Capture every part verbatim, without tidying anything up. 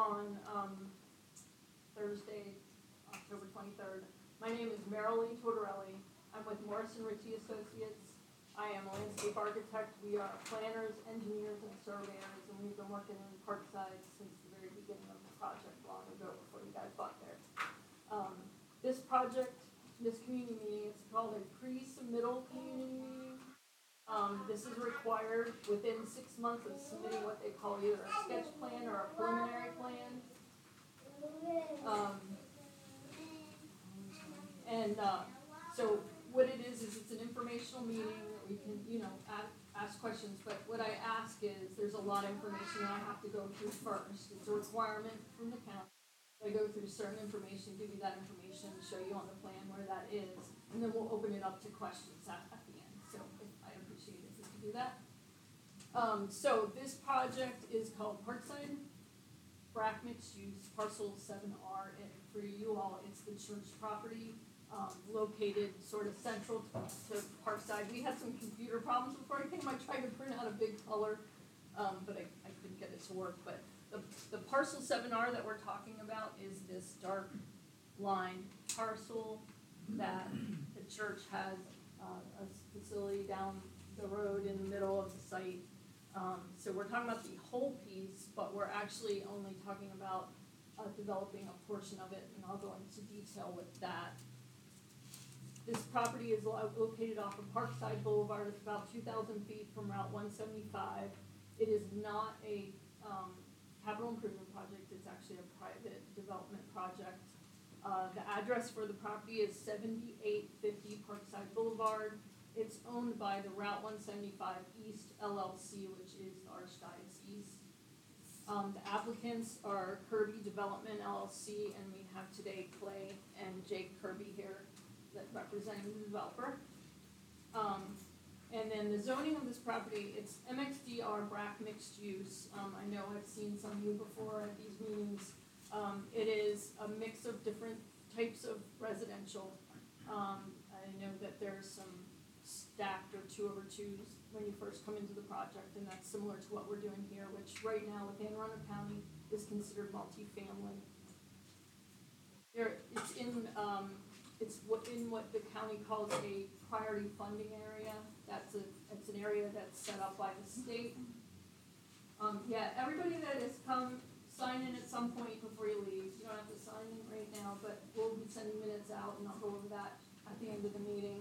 on um, Thursday, October twenty-third. My name is Marilee Tortorelli. I'm with Morrison Ritchie Associates. I am a landscape architect. We are planners, engineers, and surveyors, and we've been working in Parkside since the very beginning of the project long ago before you guys got there. Um, this project, this community meeting, it's called a pre-submittal community meeting. Um, this is required within six months of submitting what they call either a sketch plan or a preliminary plan. Um, and uh, so what it is is it's an informational meeting that we can, you know, ask, ask questions. But what I ask is there's a lot of information that I have to go through first. It's a requirement from the county. I go through certain information, give you that information, show you on the plan where that is, and then we'll open it up to questions at, at the end. So if, I appreciate it if you do that. Um, so this project is called Parkside Brack Mixed Use Parcel seven R, and for you all, it's the church property. Um, located sort of central to, to Parkside. We had some computer problems before I came. I tried to print out a big color, um, but I, I couldn't get it to work. But the, the parcel seven R that we're talking about is this dark line parcel that the church has uh, a facility down the road in the middle of the site. Um, so we're talking about the whole piece, but we're actually only talking about uh, developing a portion of it, and I'll go into detail with that. This property is lo- located off of Parkside Boulevard. It's about two thousand feet from Route one seventy-five. It is not a um, capital improvement project. It's actually a private development project. Uh, the address for the property is seventy-eight fifty Parkside Boulevard. It's owned by the Route one seventy-five East L L C, which is Archdiocese East. Um, the applicants are Kirby Development L L C, and we have today Clay and Jake Kirby here that representing the developer. Um, and then the zoning of this property, it's M X D R Brack Mixed Use. Um, I know I've seen some of you before at these meetings. Um, it is a mix of different types of residential. Um, I know that there's some stacked or two over twos when you first come into the project, and that's similar to what we're doing here, which right now with Anne Arundel County is considered multifamily. There, it's in um, It's what in what the county calls a priority funding area. That's a it's an area that's set up by the state. Um, yeah, everybody that has come, sign in at some point before you leave. You don't have to sign in right now, but we'll be sending minutes out, and I'll go over that at the end of the meeting.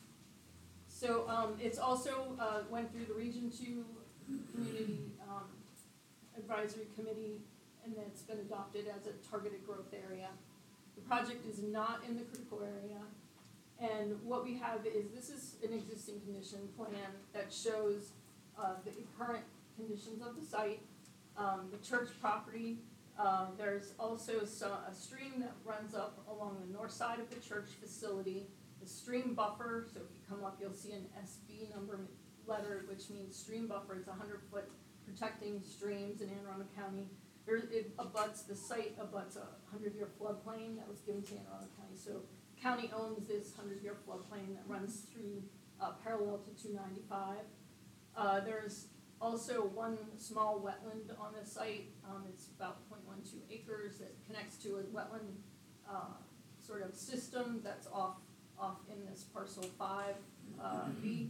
So um, it's also uh, went through the Region Two Community um, Advisory Committee, and it's been adopted as a targeted growth area. The project is not in the critical area, and what we have is, this is an existing condition plan that shows uh, the current conditions of the site, um, the church property. Uh, there's also so, a stream that runs up along the north side of the church facility. The stream buffer, so if you come up, you'll see an S B number letter, which means stream buffer. It's a hundred foot protecting streams in Anne Arundel County. There, it abuts, the site abuts a hundred-year floodplain that was given to Anne Arundel County. So county owns this hundred-year floodplain that runs through uh, parallel to two ninety-five. Uh, there's also one small wetland on the site. Um, it's about zero point one two acres that connects to a wetland uh, sort of system that's off off in this parcel five uh, B.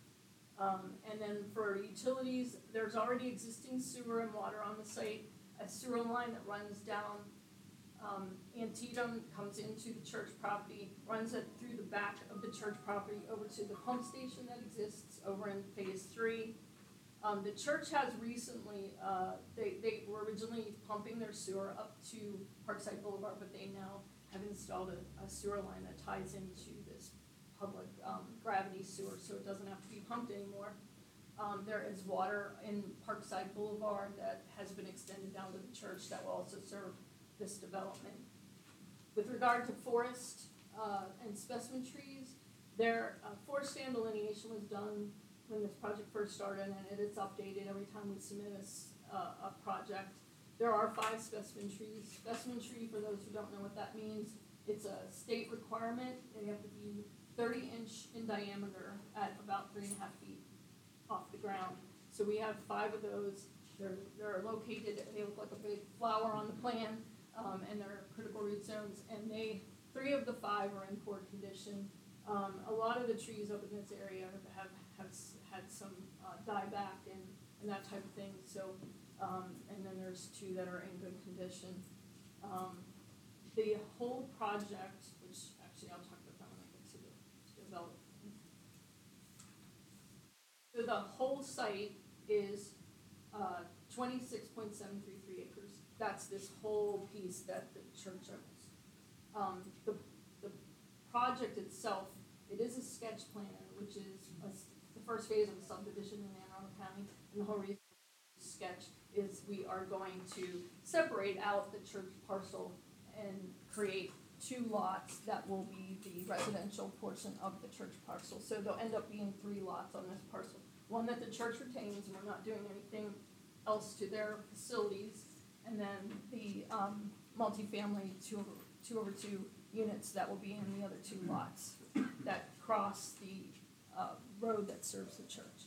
Um, and then for utilities, there's already existing sewer and water on the site. A sewer line that runs down um, Antietam, comes into the church property, runs it through the back of the church property over to the pump station that exists over in phase three. Um, the church has recently, uh, they, they were originally pumping their sewer up to Parkside Boulevard, but they now have installed a, a sewer line that ties into this public um, gravity sewer, so it doesn't have to be pumped anymore. Um, there is water in Parkside Boulevard that has been extended down to the church that will also serve this development. With regard to forest uh, and specimen trees, their uh, forest stand delineation was done when this project first started, and it is updated every time we submit a, uh, a project. There are five specimen trees. Specimen tree, for those who don't know what that means, it's a state requirement. They have to be thirty inch in diameter at about three and a half feet off the ground. So we have five of those. They're, they're located, they look like a big flower on the plan, um, and they're critical root zones, and they, three of the five are in poor condition. Um, a lot of the trees up in this area have, have s- had some, uh, dieback and, and that type of thing, so, um, and then there's two that are in good condition. Um, the whole project, which actually I'll talk about that when I get to the development. So the whole site is, uh, twenty-six point seven three three acres. That's this whole piece that the church owns. Um, the, the project itself, it is a sketch plan, which is a s the first phase of the subdivision in Anne Arundel County, and the whole reason for the sketch is we are going to separate out the church parcel and create two lots that will be the residential portion of the church parcel. So there'll end up being three lots on this parcel. One that the church retains, and we're not doing anything else to their facilities, and then the um, multifamily two over, two over two units that will be in the other two lots that cross the uh, road that serves the church.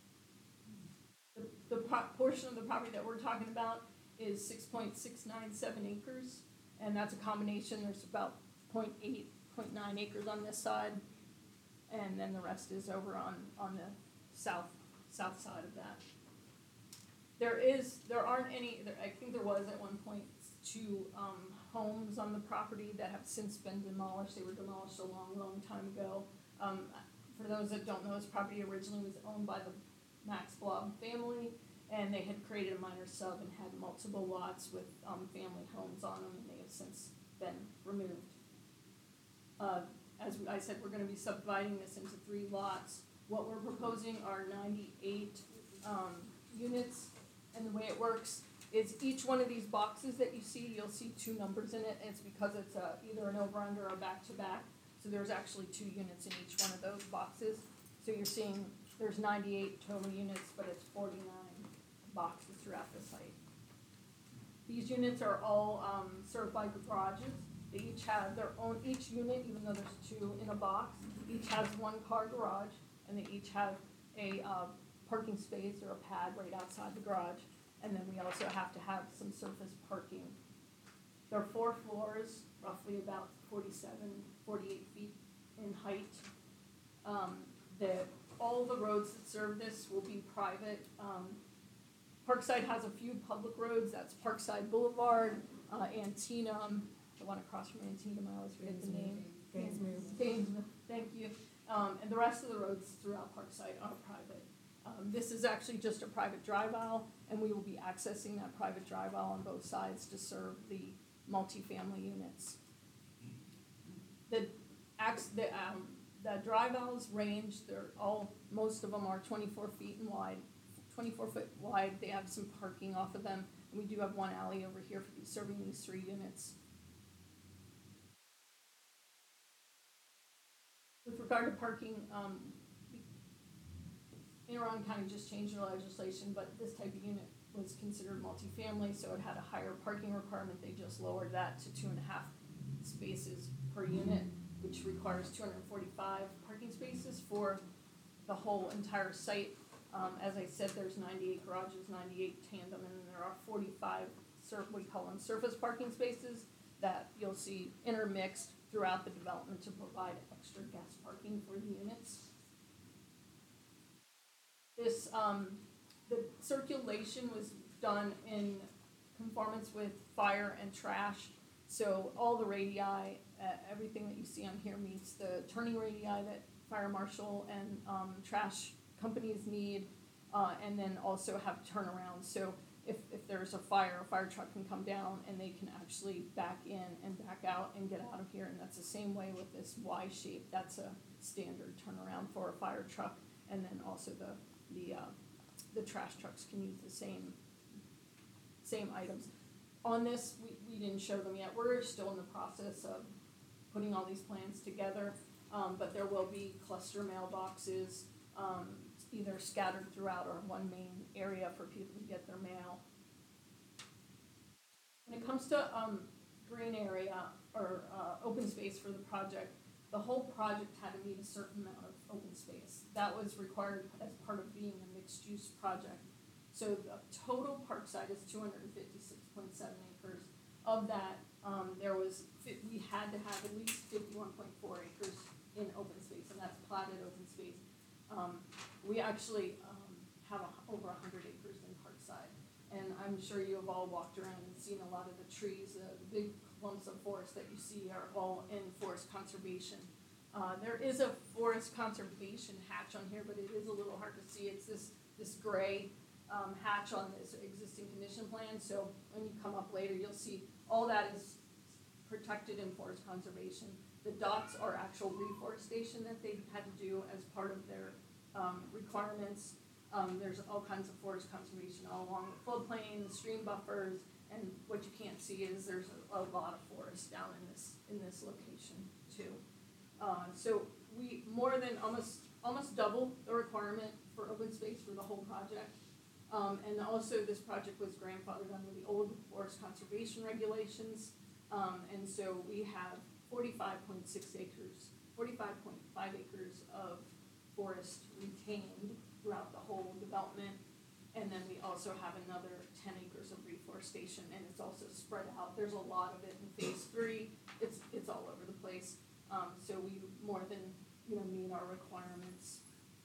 The, the pro- portion of the property that we're talking about is six point six nine seven acres, and that's a combination. There's about zero point eight, zero point nine acres on this side, and then the rest is over on, on the south south side of that. There is, there aren't any, there, I think there was at one point two um, homes on the property that have since been demolished. They were demolished a long, long time ago. Um, for those that don't know, this property originally was owned by the Max Blob family, and they had created a minor sub and had multiple lots with um, family homes on them, and they have since been removed. Uh, as I said, we're going to be subdividing this into three lots. What we're proposing are ninety-eight um, units, and the way it works is each one of these boxes that you see, you'll see two numbers in it, and it's because it's a, either an over-under or back-to-back, so there's actually two units in each one of those boxes. So you're seeing there's ninety-eight total units, but it's forty-nine boxes throughout the site. These units are all um, served by garages. They each have their own, each unit, even though there's two in a box, each has one car garage, and they each have a uh, parking space or a pad right outside the garage. And then we also have to have some surface parking. There are four floors, roughly about forty-seven, forty-eight feet in height. Um, the, all the roads that serve this will be private. Um, Parkside has a few public roads. That's Parkside Boulevard, uh, Antietam, the one across from Antietam, I always forget the name. Gainesmere. Gainesmere, thank you. Um, and the rest of the roads throughout Parkside are private. Um, this is actually just a private drive aisle, and we will be accessing that private drive aisle on both sides to serve the multifamily units. The, the, um, the drive aisles range, they're all, most of them are twenty-four feet and wide, twenty-four foot wide. They have some parking off of them, and we do have one alley over here for these, serving these three units. With regard to parking, um, Anne Arundel County just changed their legislation, but this type of unit was considered multifamily, so it had a higher parking requirement. They just lowered that to two and a half spaces per unit, which requires two hundred forty-five parking spaces for the whole entire site. Um, as I said, there's ninety-eight garages, ninety-eight tandem, and then there are forty-five, sur- we call them surface parking spaces that you'll see intermixed throughout the development to provide extra guest parking for the units. This, um, the circulation was done in conformance with fire and trash, so all the radii, uh, everything that you see on here meets the turning radii that fire marshal and um, trash companies need, uh, and then also have turnarounds. So if, if there's a fire, a fire truck can come down and they can actually back in and back out and get out of here, and that's the same way with this Y shape. That's a standard turnaround for a fire truck, and then also the the uh, the trash trucks can use the same same items. On this, we, we didn't show them yet. We're still in the process of putting all these plans together, um, but there will be cluster mailboxes, um, either scattered throughout or one main area for people to get their mail. When it comes to um, green area or uh, open space for the project, the whole project had to meet a certain amount of open space. That was required as part of being a mixed-use project. So the total park site is two hundred fifty-six point seven acres. Of that, um, there was, we had to have at least fifty-one point four acres in open space, and that's platted open space. Um, we actually, um, have a, over a hundred acres in Parkside, and I'm sure you have all walked around and seen a lot of the trees, uh, the big clumps of forest that you see are all in forest conservation. Uh, there is a forest conservation hatch on here, but it is a little hard to see. It's this, this gray, um, hatch on this existing condition plan, so when you come up later, you'll see all that is protected in forest conservation. The dots are actual reforestation that they had to do as part of their, um, requirements. Um, there's all kinds of forest conservation all along the floodplain, the stream buffers, and what you can't see is there's a, a lot of forest down in this, in this location too. Uh, so we more than almost, almost double the requirement for open space for the whole project. Um, and also this project was grandfathered under the old forest conservation regulations. Um, and so we have forty-five point six acres, forty-five point five acres of forest retained throughout the whole development. And then we also have another ten acres of reforestation, and it's also spread out. There's a lot of it in phase three. It's, it's all over the place. Um, so we more than, you know, meet our requirements.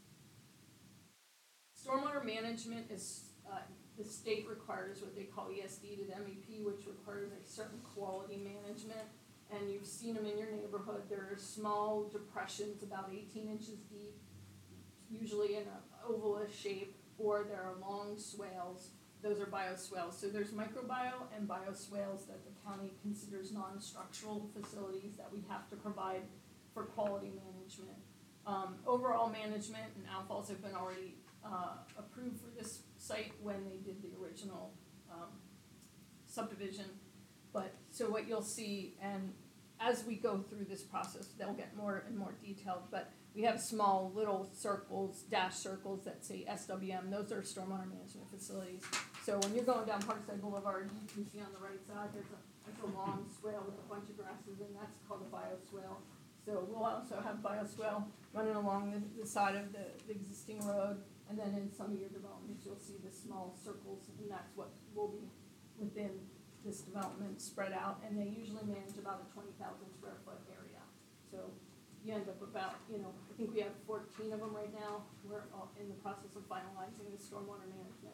Stormwater management is, uh, the state requires what they call E S D to the M E P, which requires a certain quality management. And you've seen them in your neighborhood. There are small depressions about eighteen inches deep, usually in an ovalish shape, or there are long swales. Those are bioswales. So there's microbio and bioswales that the county considers non-structural facilities that we have to provide for quality management. Um, overall management and outfalls have been already uh, approved for this site when they did the original um, subdivision. But so what you'll see, and as we go through this process, they'll get more and more detailed, but we have small little circles, dash circles that say S W M. Those are stormwater management facilities. So when you're going down Parkside Boulevard, you can see on the right side, there's a, there's a long swale with a bunch of grasses, and that's called a bioswale. So we'll also have bioswale running along the, the side of the, the existing road, and then in some of your developments, you'll see the small circles, and that's what will be within this development spread out, and they usually manage about a twenty thousand square foot area. So you end up about, you know, I think we have fourteen of them right now. We're all in the process of finalizing the stormwater management.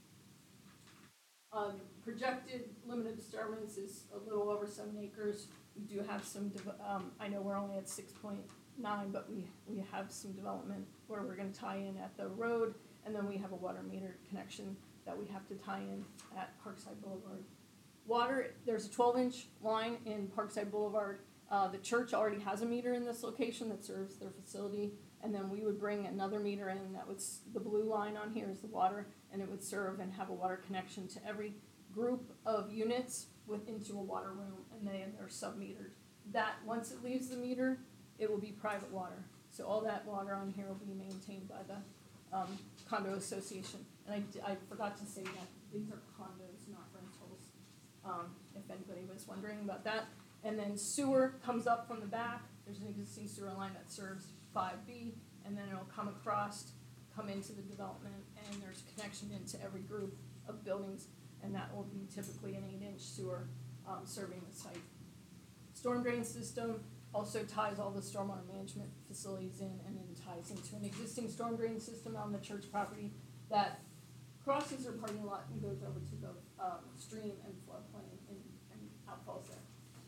Um, projected limited disturbance is a little over seven acres. We do have some, um, I know we're only at six point nine, but we, we have some development where we're gonna tie in at the road, and then we have a water meter connection that we have to tie in at Parkside Boulevard. Water, there's a twelve inch line in Parkside Boulevard. Uh, the church already has a meter in this location that serves their facility, and then we would bring another meter in that was, the blue line on here is the water, and it would serve and have a water connection to every group of units with, into a water room, and they, and they're sub-metered. That, once it leaves the meter, it will be private water. So all that water on here will be maintained by the um, condo association. And I, I forgot to say that these are condos, not rentals, um, if anybody was wondering about that. And then sewer comes up from the back. There's an existing sewer line that serves five B, and then it'll come across, come into the development, and there's connection into every group of buildings, and that will be typically an eight inch sewer um, serving the site. Storm drain system also ties all the stormwater management facilities in, and then ties into an existing storm drain system on the church property that crosses their parking lot and goes over to both um, stream and floodplain and, and outfalls there.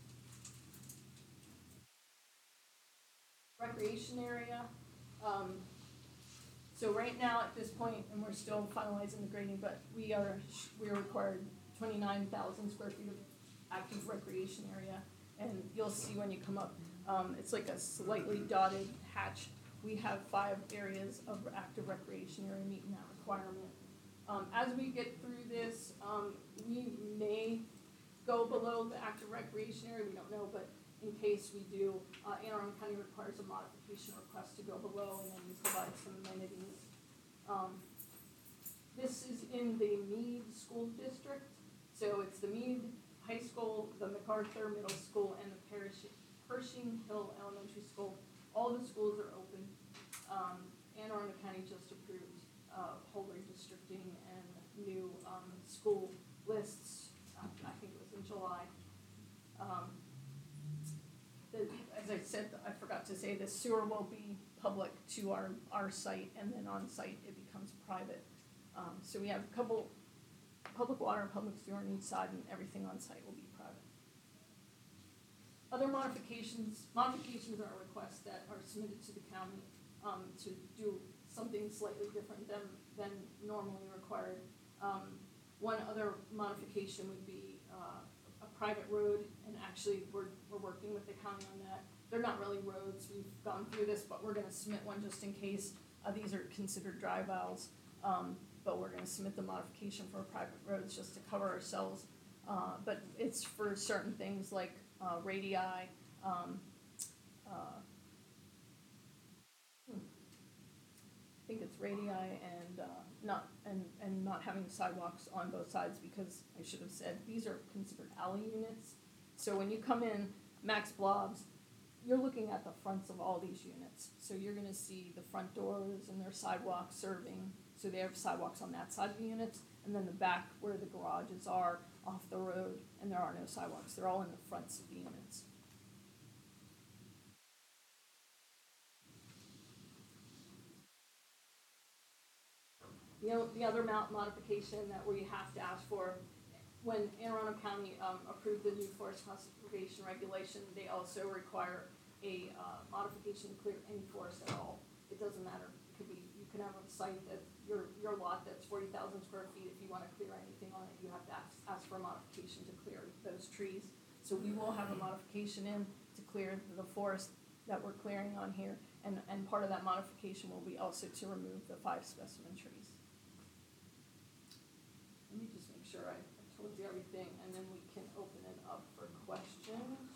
Recreation area. Um, so right now at this point, and we're still finalizing the grading, but we are we are required twenty-nine thousand square feet of active recreation area, and you'll see when you come up, um, it's like a slightly dotted hatch. We have five areas of active recreation area meeting that requirement. Um, as we get through this, um, we may go below the active recreation area. We don't know, but in case we do, uh, Anne Arundel County requires a modification request to go below, and then you provide some amenities. Um, this is in the Meade School District, so it's the Meade High School, the MacArthur Middle School, and the Parish, Pershing Hill Elementary School. All the schools are open. Um, Anne Arundel County just approved uh, whole redistricting and to say the sewer will be public to our, our site, and then on site it becomes private. Um, so we have a couple, public water and public sewer on each side, and everything on site will be private. Other modifications, modifications are requests that are submitted to the county, um, to do something slightly different than, than normally required. Um, one other modification would be, uh, a private road, and actually we're, we're working with the county on that. They're not really roads, we've gone through this, but we're gonna submit one just in case. Uh, these are considered drive aisles, um, but we're gonna submit the modification for private roads just to cover ourselves. Uh, but it's for certain things like, uh, radii, um, uh, hmm. I think it's radii and, uh, not, and, and not having sidewalks on both sides, because I should have said, these are considered alley units. So when you come in, Max Blobs, you're looking at the fronts of all these units. So you're gonna see the front doors and their sidewalks serving, so they have sidewalks on that side of the units, and then the back where the garages are off the road, and there are no sidewalks. They're all in the fronts of the units. The, o- the other mount modification that we have to ask for, when Anne Arundel County um, approved the new forest conservation regulation, they also require a uh, modification to clear any forest at all. It doesn't matter. It could be, you can have a site that your your lot that's forty thousand square feet. If you want to clear anything on it, you have to ask, ask for a modification to clear those trees. So we will have a modification in to clear the forest that we're clearing on here, and and part of that modification will be also to remove the five specimen trees. Let me just make sure I, I told you everything, and then we can open it up for questions.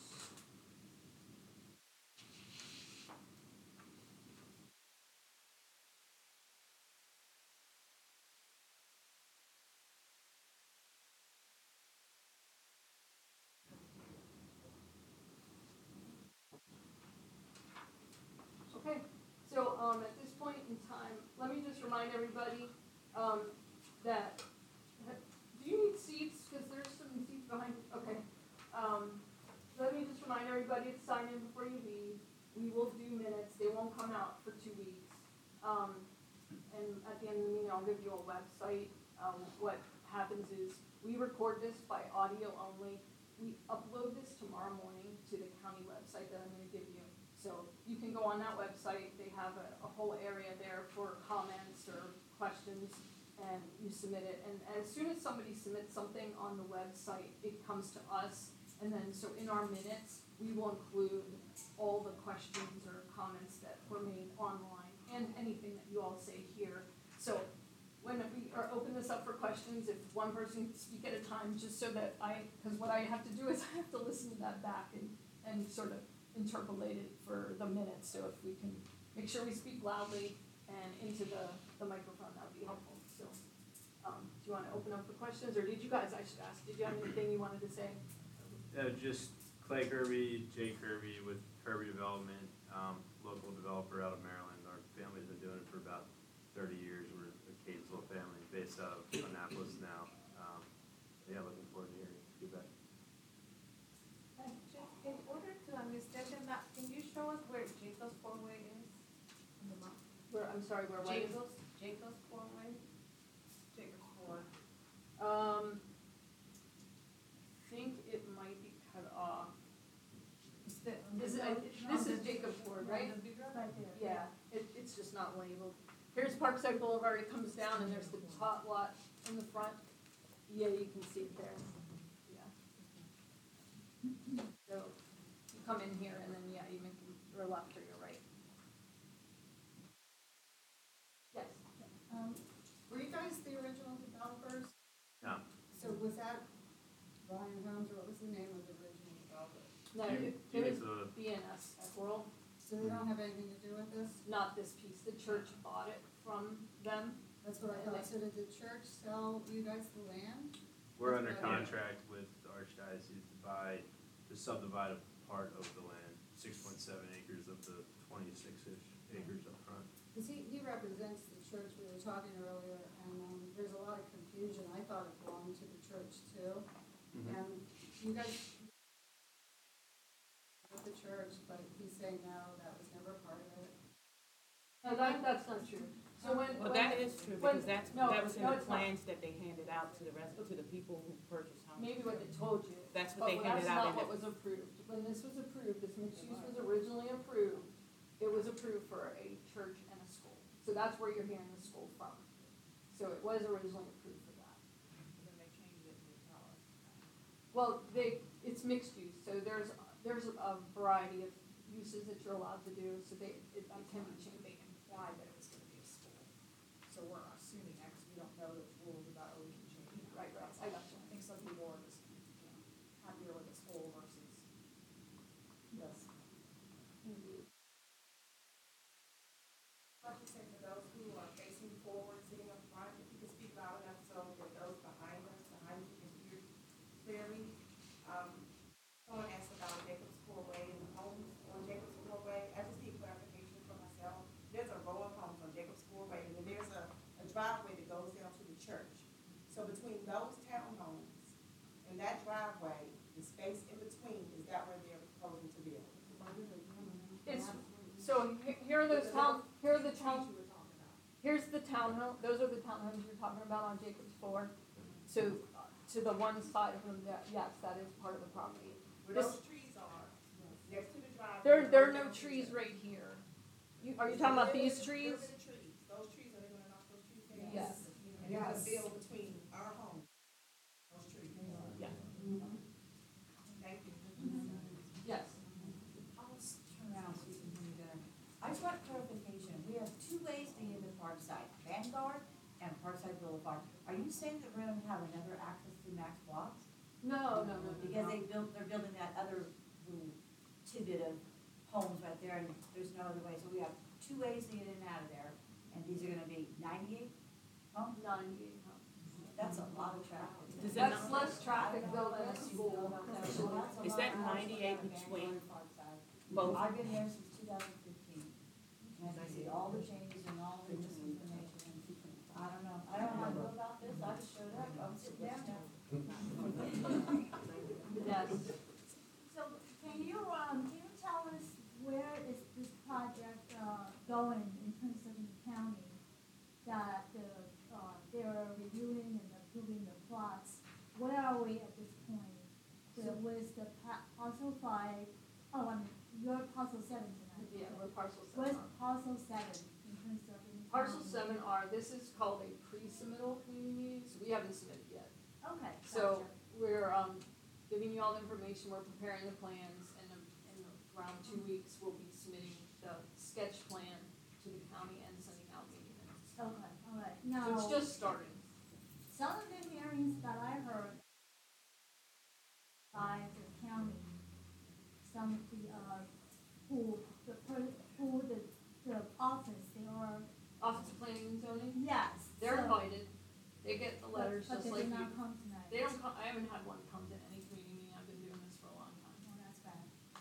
Okay, so um, at this point in time, let me just remind everybody um, that, do you need seats? Because there's some seats behind you. Okay. Um, let me just remind everybody to sign in before you leave. We will do minutes. They won't come out for two weeks. Um, and at the end of the meeting, I'll give you a website. Um, what happens is we record this by audio only. We upload this tomorrow morning to the county website that I'm going to give you. So you can go on that website. They have a, a whole area there for comments or questions, and you submit it. And as soon as somebody submits something on the website, it comes to us. And then so in our minutes, we will include all the questions or comments that were made online and anything that you all say here. So when we are open this up for questions, if one person can speak at a time, just so that I, because what I have to do is I have to listen to that back and, and sort of interpolate it for the minutes. So if we can make sure we speak loudly and into the, the microphone, that would be helpful. So um, do you want to open up for questions, or did you guys, I should ask, did you have anything you wanted to say? Uh, just Clay Kirby, Jay Kirby with Kirby Development, um, local developer out of Maryland. Our family's been doing it for about thirty years. We're a Catonsville family based out of Annapolis now. Um, yeah, looking forward to hearing feedback. Uh, just in order to understand the map, can you show us where Jacobs Four-Way is on the map? Where, I'm sorry, where, what is it? Jacobs, Jacobs Four-Way? Jacobs Four. Um, I think it might be cut off. Is the- This is, on I- the- this on is the- Jacobs Ford, right? on the big road? Right there. Yeah, it, it's just not labeled. Here's Parkside Boulevard, it comes down, and there's the tot lot in the front. Yeah, you can see it there. Yeah. So, you come in here, and then, yeah, you make your left or your right. Yes. Um, were you guys the original developers? No. So was that Ryan Holmes, or what was the name of the original developer? No, You- it, you it need was to- B N S Equirel, So they don't have anything to do with this? not this piece. The church bought it from them. That's what I And thought. they- So did the church sell you guys the land? We're That's under what I- contract with the Archdiocese to buy, to subdivide a part of the land, six point seven acres of the twenty-six-ish acres up front. Because he, he represents the church, we were talking earlier, and, um, there's a lot of confusion. I thought it belonged to the church too. Mhm. And you guys with the church, but he's saying no, that was No, that, that's not true. So when, Well, when, that is true, when- because that's, no, that was in no, the it's not. plans that they handed out to the rest, to the people who purchased homes. maybe what they told you. That's what they But handed that's out not in what the, was approved. When this was approved, this mixed use was originally approved, it was approved for a church and a school. So that's where you're hearing the school from. So it was originally approved for that. Then they changed it to tell us. Well, they, it's mixed use, so there's, there's a variety of uses that you're allowed to do, so they, it it can be changed. They implied that it was gonna be a school. So we're assuming that, because we don't know those rules about, oh, we can change it. Right, right, I got you. I think some people are just, you know, happier with a school versus. Yes. Indeed. I should say for those who are facing forward, sitting up front, if you could speak loud enough so that those behind us, behind you can hear clearly. Um, someone asked about Jacob's Way and the homes on Jacob's Way. I just need clarification for myself. There's a row of homes on Jacob's Way, and then there's a, a driveway that goes down to the church. So between those townhomes and that driveway, the space in between, is that where they're proposing to build? It's, so he- here are those town, here are the town, You were talking about. here's the townhome, those are the townhomes you're talking about on Jacob's Four. So, uh, to the one side of them, that, yes, that is part of the property. Where This- those trees are, next to the driveway. There, there are goes no down to the trees church. right here. You, are you talking about these trees? Look at the trees, those trees, are they gonna knock those trees down? Yes. And they're gonna build between our homes, those trees. yeah. Thank you. Yes. I'll just turn around so you can hear me better. I just want clarification. We have two ways to get into Parkside, Vanguard and Parkside Boulevard. Are you saying that we're gonna have another access to Max Blocks? No, no, no, no, Because no. they built, they're building that other little tidbit of homes right there, and there's no other way. So we have two ways to get in and out of there, and these are gonna be ninety-eight homes? Ninety-eight homes. That's a lot of traffic. Does it That's not- less traffic though than a school, actually. Is that ninety-eight between both? I've been there since two thousand fifteen, and I see all the changes and all the misinformation, and I don't know, I don't know how to go about this, I just showed up, I'm sitting down now. Yes. So can you, um, can you tell us where is this project, uh, going in terms of the county? That, the, uh, they're reviewing and approving the plots. Where are we at this point? So with the pa- parcel five, oh, I mean, you're parcel seven tonight. Yeah, we're parcel Where's seven. parcel seven in terms of? in Parcel county? seven are, this is called a pre-submittal community meeting, so we haven't submitted yet. Okay, So gotcha. we're, um, giving you all the information, we're preparing the plans, and in, in around two weeks, we'll be submitting the sketch plan to the county and sending out meeting minutes. Okay, all right. So Now, it's just starting. some of the hearings that I heard by the county, some of the, uh, who, the, per- who the, the office, they are, Office of Planning and Zoning, yes. they're so- invited, they get the but- letters just like But they you. did not come tonight. They don't come, I haven't had one come to any community meeting, I've been doing this for a long time. Well, that's bad.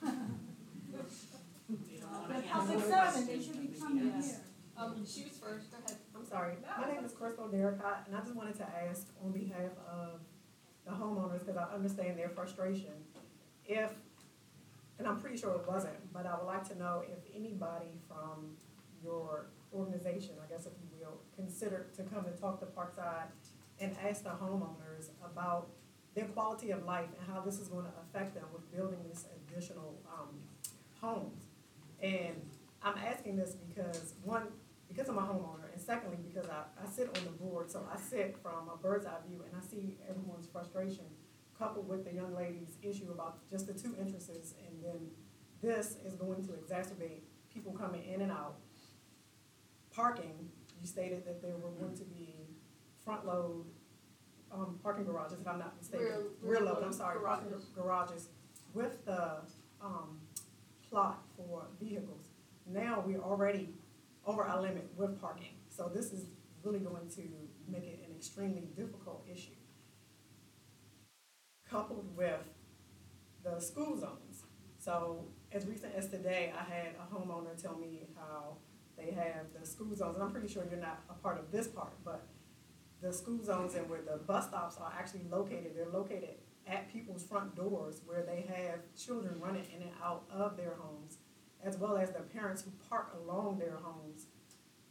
You don't wanna The answer public the servant, question, they should be but coming yes. here. Um, she was first, go ahead. I'm sorry, my name is Crystal Derricott, and I just wanted to ask on behalf of the homeowners, because I understand their frustration, if, and I'm pretty sure it wasn't, but I would like to know if anybody from your organization, I guess if you will, considered to come and talk to Parkside and ask the homeowners about their quality of life and how this is gonna affect them with building this additional, um, homes. And I'm asking this because, one, because I'm a homeowner, and secondly, because I, I sit on the board, so I sit from a bird's eye view, and I see everyone's frustration, coupled with the young lady's issue about just the two entrances, and then this is going to exacerbate people coming in and out. Parking, you stated that there were going to be front load, um, parking garages, if I'm not mistaken. Rear- Rear rear load, I'm load sorry, parking garages. garages with the, um, plot for vehicles. Now we're already over our limit with parking, so this is really going to make it an extremely difficult issue. Coupled with the school zones. So as recent as today, I had a homeowner tell me how they have the school zones, and I'm pretty sure you're not a part of this part, but the school zones and where the bus stops are actually located, they're located at people's front doors where they have children running in and out of their homes, as well as the parents who park along their homes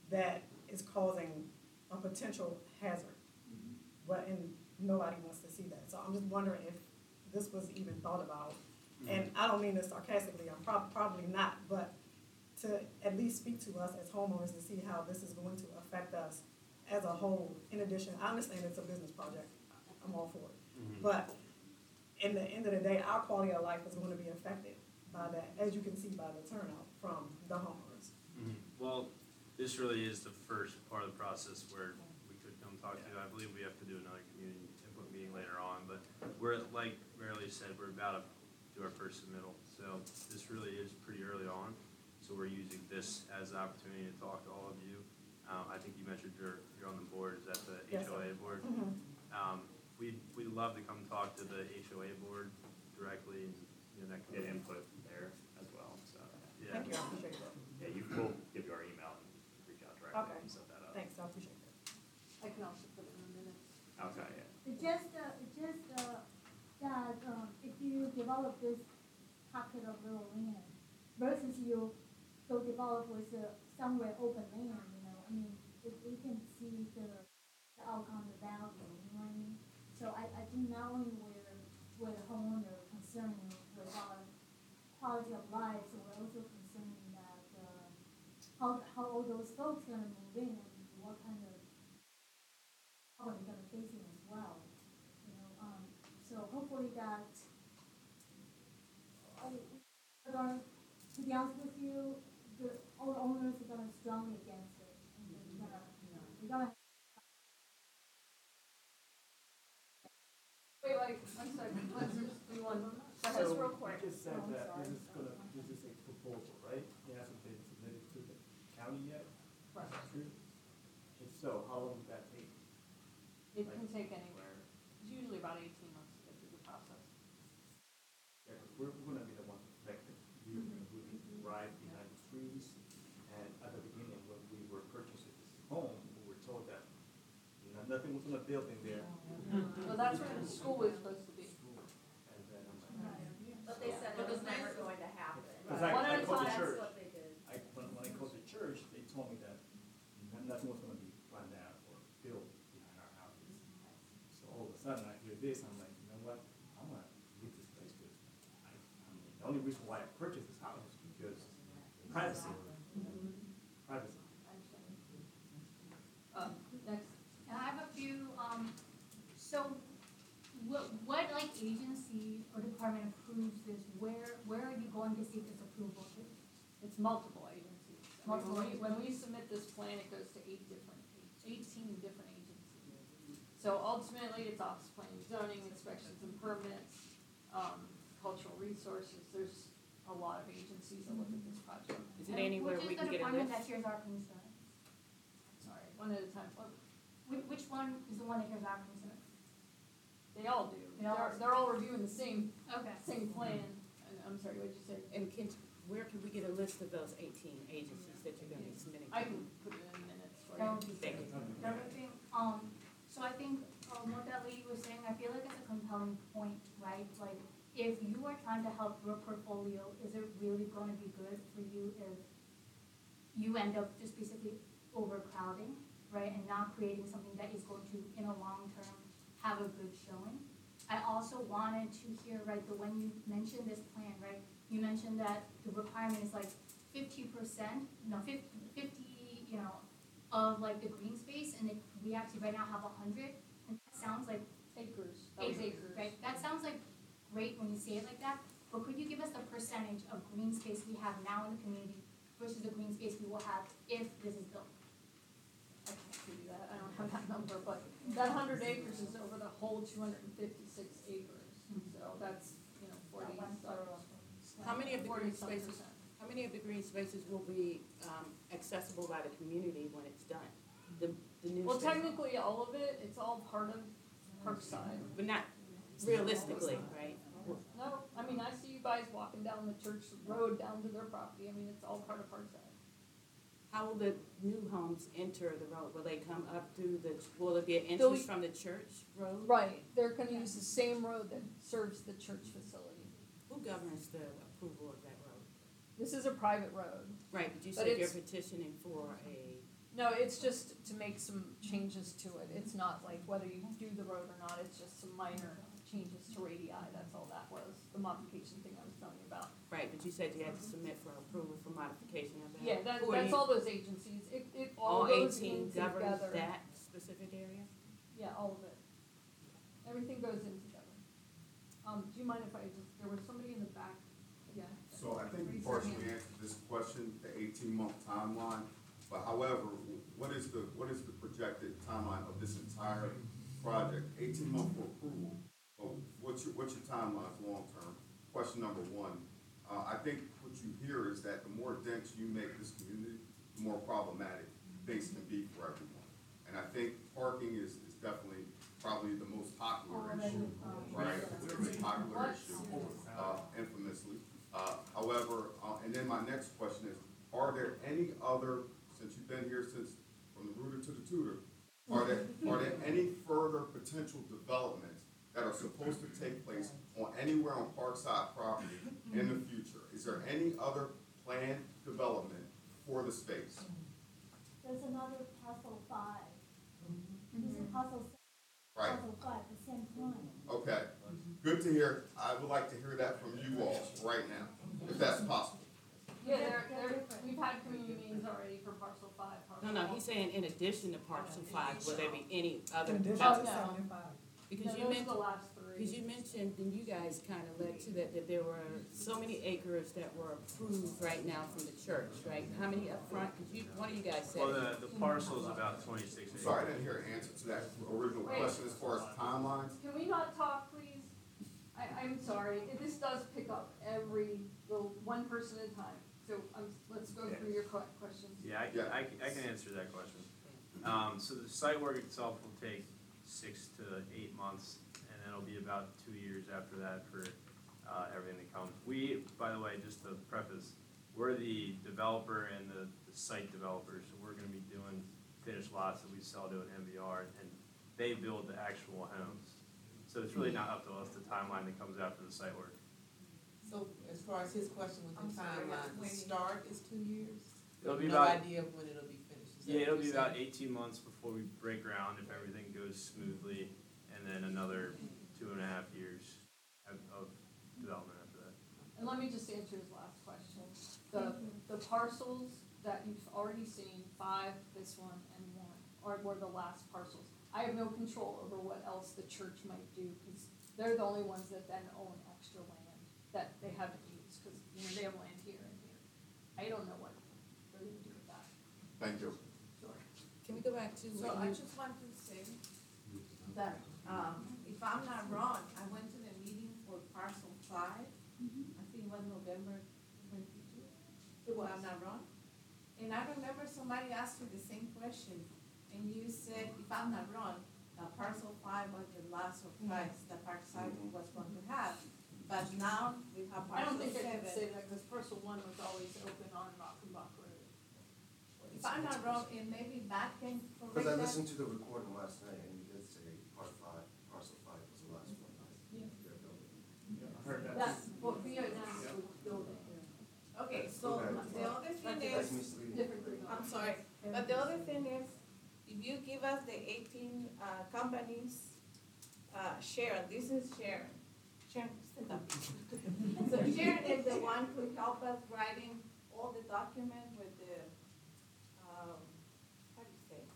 that is causing a potential hazard. But, and nobody wants to see that. So I'm just wondering if this was even thought about. And I don't mean this sarcastically, I'm prob- probably not, but to at least speak to us as homeowners to see how this is going to affect us as a whole. In addition, I understand it's a business project, I'm all for it. Mhm. But in the end of the day, our quality of life is going to be affected by that, as you can see by the turnout from the homeowners. Mhm. Well, this really is the first part of the process where we could come talk to you. I believe we have to do another community input meeting later on, but we're, like Marilee said, we're about to do our first submittal. So this really is pretty early on. So we're using this as an opportunity to talk to all of you. Um, I think you mentioned you're, you're on the board, is that the Yes, H O A board? Mhm. Um, we'd, we'd love to come talk to the H O A board directly and, you know, that could Get input there as well, so. Yeah. Thank you, I appreciate that. Yeah, you, we'll give you our email and reach out directly Okay. and set that up. Thanks, I appreciate that. I can also put it in the minutes. Okay, yeah. It's just, uh, it's just, uh, that, um, if you develop this pocket of little land versus you go develop with, uh, somewhere open land, you know, I mean, if we can see the, the outcome, the value, you know what I mean? So I, I think not only we're, we're the homeowner concerned with our quality of life, so we're also concerned that, uh, how, how all those folks gonna move in and what kind of problem they're gonna face in as well, you know, um, so hopefully that, I, we're gonna, to be honest with you, the, all the owners are gonna strongly against it, and we're gonna, we're gonna. Wait, wait, one second, let's just do one, just So real quick. you just said Oh, I'm that sorry. this is gonna, this is a proposal, right? It hasn't been submitted to the county yet? Right. Is that true? If so, how long would that take? It can take anywhere, it's usually about eighteen months to get through the process. Yeah, 'cause we're, we're gonna be the ones affected. We, we ride behind the trees, and at the beginning, when we were purchasing this home, we were told that no- nothing was gonna build in there. Well, that's where the school is supposed to be. And then I'm like, But they said it was never going to happen. Cause I, One I at a called the time. church. That's what they did. I, when, when I called the church, they told me that n- nothing was gonna be planned out or built behind our houses. So all of a sudden, I hear this, I'm like, you know what, I'm gonna leave this place, cause I, I mean, the only reason why I purchased this house is because privacy. Privacy. Uh, next, And I have a few, um, so what, what like agency or department approves this? Where, where are you going to seek this approval to? it's multiple agencies. I mean, Multiple when we- When we submit this plan, it goes to eight different, eighteen different agencies. So ultimately, it's office planning, zoning, inspections and permits, um, cultural resources, there's a lot of agencies that look at this project. Is it anywhere we can get a Which is the department that list? hears our concerns? Sorry, one at a time, What- Which, which one is the one that hears our concerns? they all do, They all- they're, they're all reviewing the same, Okay. same plan, and, I'm sorry, what'd you say? And can, where can we get a list of those eighteen agencies that you're gonna be submitting to? I can put it in minutes for That you. would be Thank great. you. The other thing, um, so I think, um, what that lady was saying, I feel like it's a compelling point, right? Like, if you are trying to help your portfolio, is it really gonna be good for you if you end up just basically overcrowding, right? And not creating something that is going to, in a long term, have a good showing? I also wanted to hear, right, the, when you mentioned this plan, right? You mentioned that the requirement is like fifty percent, no, fifty, fifty, you know, of like the green space, and it, we actually right now have a hundred, and that sounds like Acres, that was acres, acres. right? That sounds like great when you say it like that, but could you give us the percentage of green space we have now in the community versus the green space we will have if this is built? I can't give you that, I don't have that number, but that hundred acres is over the whole two hundred and fifty-six acres, so that's, you know, forty. That one thorough. How many of the green forty-some spaces, percent. how many of the green spaces will be, um, accessible by the community when it's done? The, the new Well, space? technically, all of it, it's all part of Parkside. But not realistically, right? No, I mean, I see you guys walking down the church road down to their property, I mean, it's all part of Parkside. How will the new homes enter the road? Will they come up through the, will it be an They'll- entrance from the church road? Right, they're gonna use the same road that serves the church facility. Who governs the approval of that road? This is a private road. Right, but you But said you're it's- petitioning for a No, it's just to make some changes to it. It's not like whether you do the road or not, it's just some minor changes to radii, that's all that was, the modification thing I was telling you about. Right, but you said you had to submit for approval for modification of that. Yeah, that, Who are that's you- all those agencies, it, it all All goes eighteen in governs together. that specific area? Yeah, all of it. Everything goes in together. Um, do you mind if I just, there was somebody in the back, yeah. So I think you Raise your partially hand. answered this question, the eighteen-month timeline. But however, what is the, what is the projected timeline of this entire project? eighteen months for approval, but what's your, what's your timeline long-term? Question number one. Uh, I think what you hear is that the more dense you make this community, the more problematic things can be for everyone. And I think parking is, is definitely probably the most popular issue, right? It's the most popular issue, uh, infamously. Uh, however, uh, and then my next question is, are there any other, since you've been here since, from the rooter to the tutor, are there, are there any further potential developments that are supposed to take place on anywhere on Parkside property in the future? Is there any other planned development for the space? There's another parcel five. There's a parcel six, Right, parcel five, the same time. okay. Good to hear. I would like to hear that from you all right now, if that's possible. Yeah, there, there, we've had community meetings already for parcel five, parcel. No, no, he's saying in addition to parcel five, will there be any other In addition Oh, to no. seventy-five. Because No, you those are mentioned, the last three. because you mentioned, and you guys kind of led to that, that there were so many acres that were approved right now from the church, right? How many up front? Because you, one of you guys said. Well, the, the parcel is about twenty-six acres. Sorry, I didn't hear an answer to that original Wait. question as far as timelines. Can we not talk, please? I, I'm sorry, It- this does pick up every, little one person at a time. So, um, let's go through your que- questions. Yeah, I can, Yeah. I can, I can answer that question. Um, so the site work itself will take six to eight months, and then it'll be about two years after that for, uh, everything that comes. We, by the way, just to preface, we're the developer and the, the site developer, so we're gonna be doing finished lots that we sell to an M B R, and they build the actual homes. So it's really not up to us, the timeline that comes after the site work. So as far as his question with I'm the sorry, timeline, the wait. start is two years? It'll be No about- idea of when it'll be finished, is that Yeah, it'll what be you're about saying? eighteen months before we break ground if everything goes smoothly, and then another two and a half years of, of development after that. And let me just answer his last question. The, the parcels that you've already seen, five, this one, and one, are, were the last parcels. I have no control over what else the church might do, because they're the only ones that then own extra land that they haven't used, because, you know, they have land here and here. I don't know what they're gonna do with that. Thank you. Sure. Can we go back to So what I you, just want to say that, um, if I'm not wrong, I went to the meeting for parcel five. I think it was November twenty-two, if I'm not wrong. And I remember somebody asked you the same question, and you said, if I'm not wrong, that parcel five was the last of price that Parkside was going to have. But now we have I don't parcel think I can say seven. that, because parcel one was always open on Rockenbach Road. If I'm not wrong, and maybe Matt can correct Because I that. listened to the recording last night, and you did say part five, parcel five was the last one. Yeah. They're building. Yeah, I heard that. That's what V O S was building. Okay, so Okay. the other thing That's is, That's misleading. different group. I'm sorry, but the other thing is, if you give us the eighteen, uh, companies, uh, Sharon, this is Sharon. Sharon, stand up. So Sharon is the one who helped us writing all the documents with the, um, how do you say?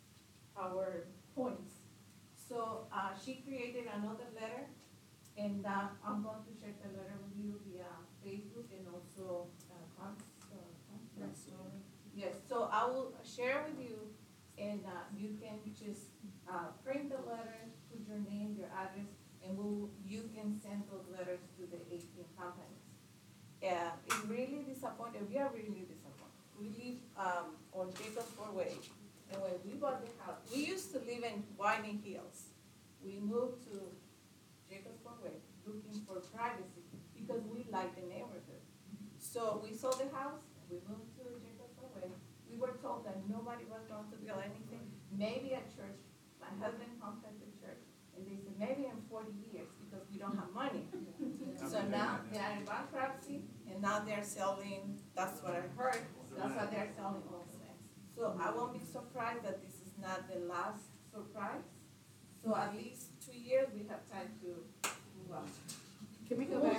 Our points. So, uh, she created another letter, and, uh, I'm going to share the letter with you via Facebook and also, uh, Cox, uh, Cox. Yes, so I will share with you, and, uh, you can just, uh, print the letter, put your name, your address, and we'll, you can send those letters to the eighteen companies. Yeah, it's really disappointed, we are really disappointed. We live, um, on Jacobs Ford Way, and when we bought the house, we used to live in Whiting Hills. We moved to Jacobs Ford Way, looking for privacy, because we like the neighborhood. So we sold the house, and we moved to Jacobs Ford Way. We were told that nobody was going to build anything, maybe a church. My husband contacted the church, and they said, maybe in forty years, because we don't have money. So now they are in bankruptcy, and now they're selling, that's what I heard, that's why they're selling all things. So So I won't be surprised that this is not the last surprise. So at least two years, we have time to move on. Can we go back?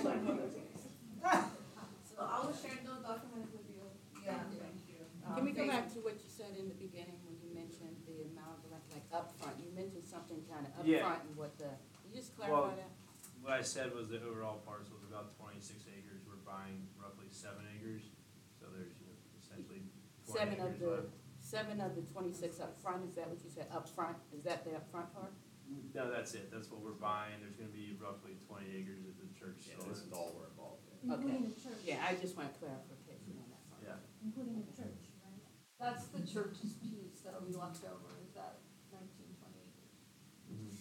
So I will share those documents with you. Yeah, thank you. Can we go back to what you said in the beginning when you mentioned the amount of like, like upfront? You mentioned something kind of Yeah. upfront and what the, can you just Well, clarify that? What I said was the overall parcel is about twenty-six acres. We're buying roughly seven acres, so there's you know, essentially twenty Seven of acres the, left. seven of the twenty-six upfront, is that what you said, upfront? Is that the upfront part? No, that's it. That's what we're buying. There's gonna be roughly twenty acres that the church Yeah, still this is owns. all we're involved in. Including the church. Yeah, I just want clarification on that part. Yeah. Including the church, right? That's the church's piece that'll be left over, is that nineteen, twenty acres.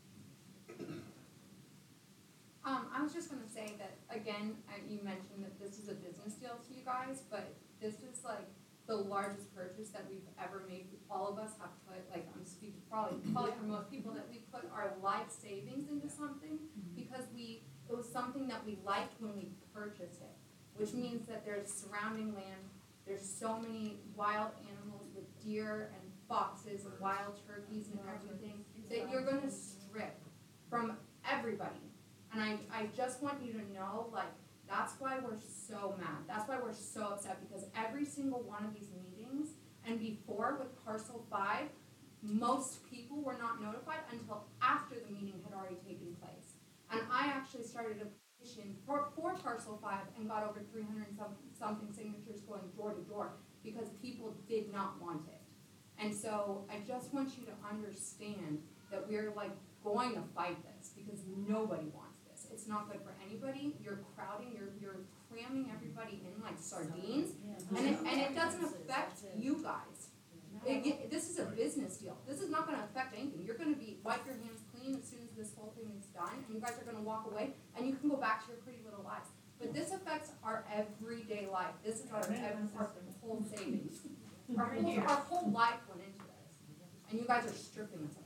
Um, I was just gonna say that, again, uh, you mentioned that this is a business deal to you guys, but this is like the largest purchase that we've ever made. All of us have put, like, I'm speaking probably, probably for most people, that we put our life savings into something because we, it was something that we liked when we purchased it, which means that there's surrounding land, there's so many wild animals with deer and foxes and wild turkeys and everything that you're gonna strip from everybody. And I, I just want you to know, like, that's why we're so mad. That's why we're so upset, because every single one of these meetings, and before with parcel five, most people were not notified until after the meeting had already taken place. And I actually started a petition for, for parcel five and got over three hundred and some, something signatures going door to door, because people did not want it. And so I just want you to understand that we're like going to fight this, because nobody wants this. It's not good for anybody. You're crowding, you're, you're cramming everybody in like sardines, and it, and it doesn't affect you guys. It, it- this is a business deal. This is not gonna affect anything. You're gonna be, wipe your hands clean as soon as this whole thing is done, and you guys are gonna walk away, and you can go back to your pretty little lives. But this affects our everyday life. This is our, ev- our whole savings. Our whole, our whole life went into this, and you guys are stripping us of that.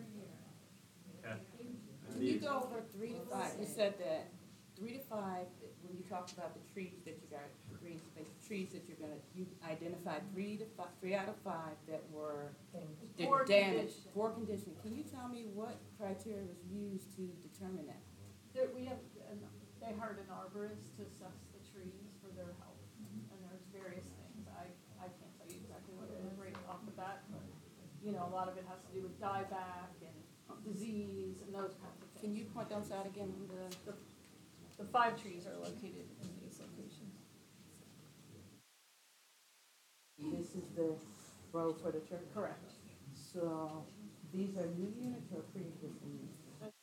Okay. Can you go over three to five? You said that three to five, when you talked about the trees that you got, green space, trees that you're gonna, you identified three to five, three out of five that were da- Poor damaged, condition. poor condition. Can you tell me what criteria was used to determine that? There, we have, an- they hired an arborist to assess the trees for their health, and there's various things. I, I can't tell you exactly what it is right off the bat, but, you know, a lot of it has to do with dieback and disease and those kinds of things. Can you point those out again in the? The, the five trees are located in these locations. This is the road for the church? Correct. So these are new units or pre-existing units?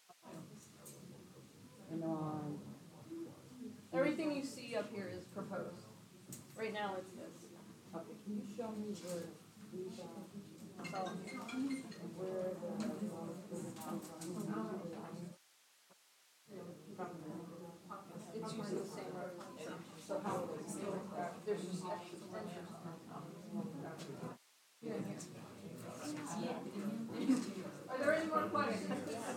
And on, Everything you see up here is proposed. Right now it's this. okay, can you show me where these are? So, Where the, it's using the same road as these. So how would it still, there's just extra extensions on it. Here and here. Are there any more questions?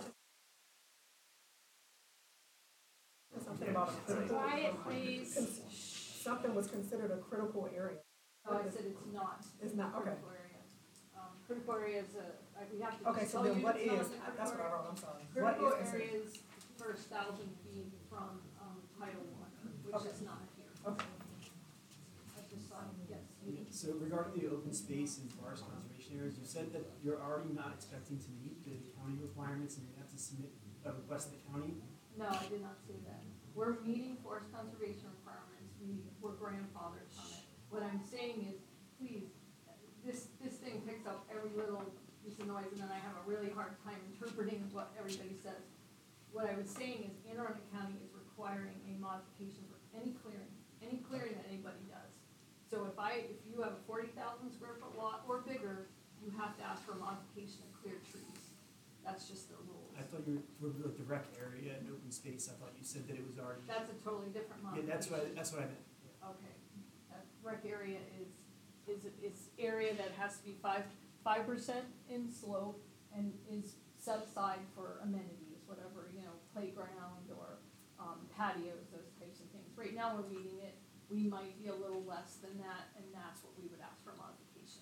Something about a critical, Quiet, please. something was considered a critical area. No, I said it's not. It's not, okay. Critical area. Um, critical area is a, like, we have to. Okay, just so tell then you what it's not is, a that's what I critical wrote, I'm sorry. area. What Critical is considered? areas first thousand feet from, um, Title One, which Okay. is not here. Okay. I just saw, yes. So regarding the open space and forest conservation areas, you said that you're already not expecting to meet the county requirements and you have to submit a request to the county? No, I did not say that. We're meeting forest conservation requirements, we, we're grandfathered on it. What I'm saying is, please, this, this thing picks up every little piece of noise, and then I have a really hard time interpreting what everybody says. What I was saying is Anne Arundel County is requiring a modification for any clearing, any clearing that anybody does. So if I, if you have a forty thousand square foot lot or bigger, you have to ask for a modification to clear trees. That's just the rules. I thought you were, for like the rec area and open space, I thought you said that it was already. That's a totally different Yeah, modification. that's what, I- that's what I meant. Okay, that rec area is, is, is area that has to be five, five percent in slope and is set aside for amenities, whatever, you know, playground or, um, patios, those types of things. Right now, we're meeting it, we might be a little less than that, and that's what we would ask for modification. But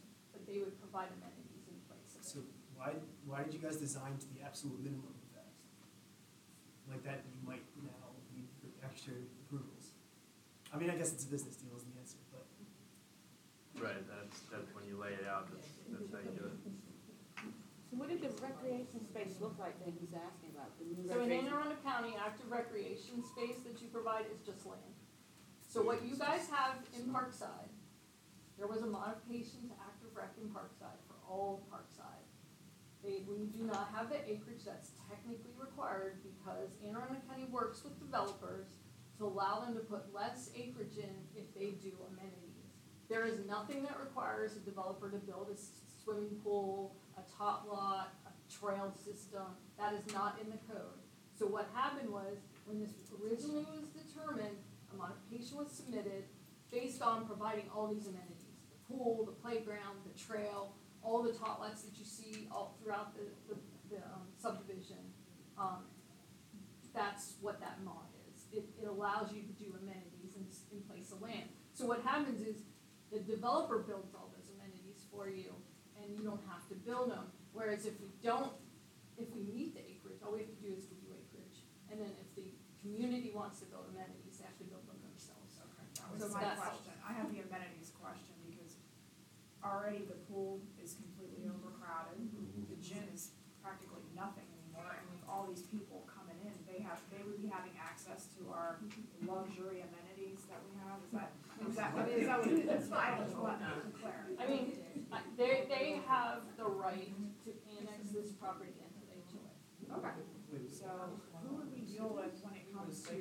that they would provide amenities in place of So it. why, why did you guys design to the absolute minimum of that? Like that you might now need for extra approvals? I mean, I guess it's a business deal is the answer, but. Right, that's, that's when you lay it out, that's, that's how you do it. So what did the recreation space look like that he's asking about, the new So in Anne recreation? Arundel County, active recreation space that you provide is just land. So what you guys have in Parkside, there was a modification to active rec in Parkside for all of Parkside. They, we do not have the acreage that's technically required because Anne Arundel County works with developers to allow them to put less acreage in if they do amenities. There is nothing that requires a developer to build a s- swimming pool, a tot lot, a trail system. That is not in the code. So what happened was, when this originally was determined, a modification was submitted based on providing all these amenities. The pool, the playground, the trail, all the tot lots that you see all throughout the, the, the um, subdivision. Um, that's what that mod is. It, it allows you to do amenities in, in place of land. So what happens is, the developer builds all those amenities for you, and you don't have to build them. Whereas if we don't, if we meet the acreage, all we have to do is give you acreage. And then if the community wants to build amenities, they have to build them themselves. Okay, that was So my that's- question. I have the amenities question because already the pool is completely overcrowded. The gym is practically nothing anymore, and with all these people coming in, they have, they would be having access to our luxury amenities that we have. Is that, is that, what- is that what it is? That's fine, I just want to clarify. I mean, I- they, they have the right to annex this property into the H O A. Okay, so who would we deal with when it comes to,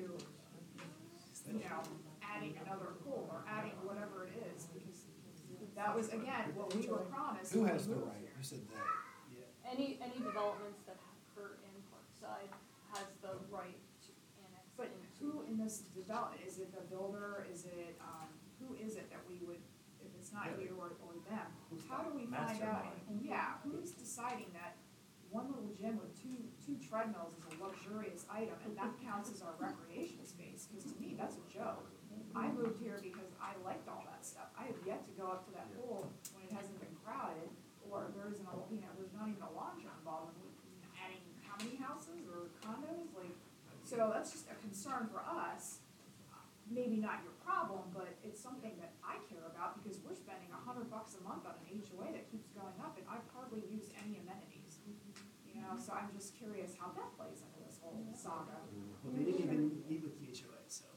you know, adding another pool or adding whatever it is? Because that was, again, what we were promised. Who when has we the moved right? here. You said that, yeah. Any, any developments that occur in Parkside has the right to annex But into. who in this development, is it the builder, is it, um, who is it that we would, if it's not you or, or them? How do we find out, Mastermind. yeah, who's deciding that one little gym with two, two treadmills is a luxurious item and that counts as our recreation space? Cause to me, that's a joke. I moved here because I liked all that stuff. I have yet to go up to that pool when it hasn't been crowded, or there isn't a, you know, there's not even a launcher involved in adding how many houses or condos, like, so that's just a concern for us. Maybe not your problem, but it's something that I care about because we're spending a hundred bucks a month on an H O A that keeps going up and I've hardly used any amenities. You know, so I'm just curious how that plays into this whole saga. Well, they didn't even meet with the H O A, so.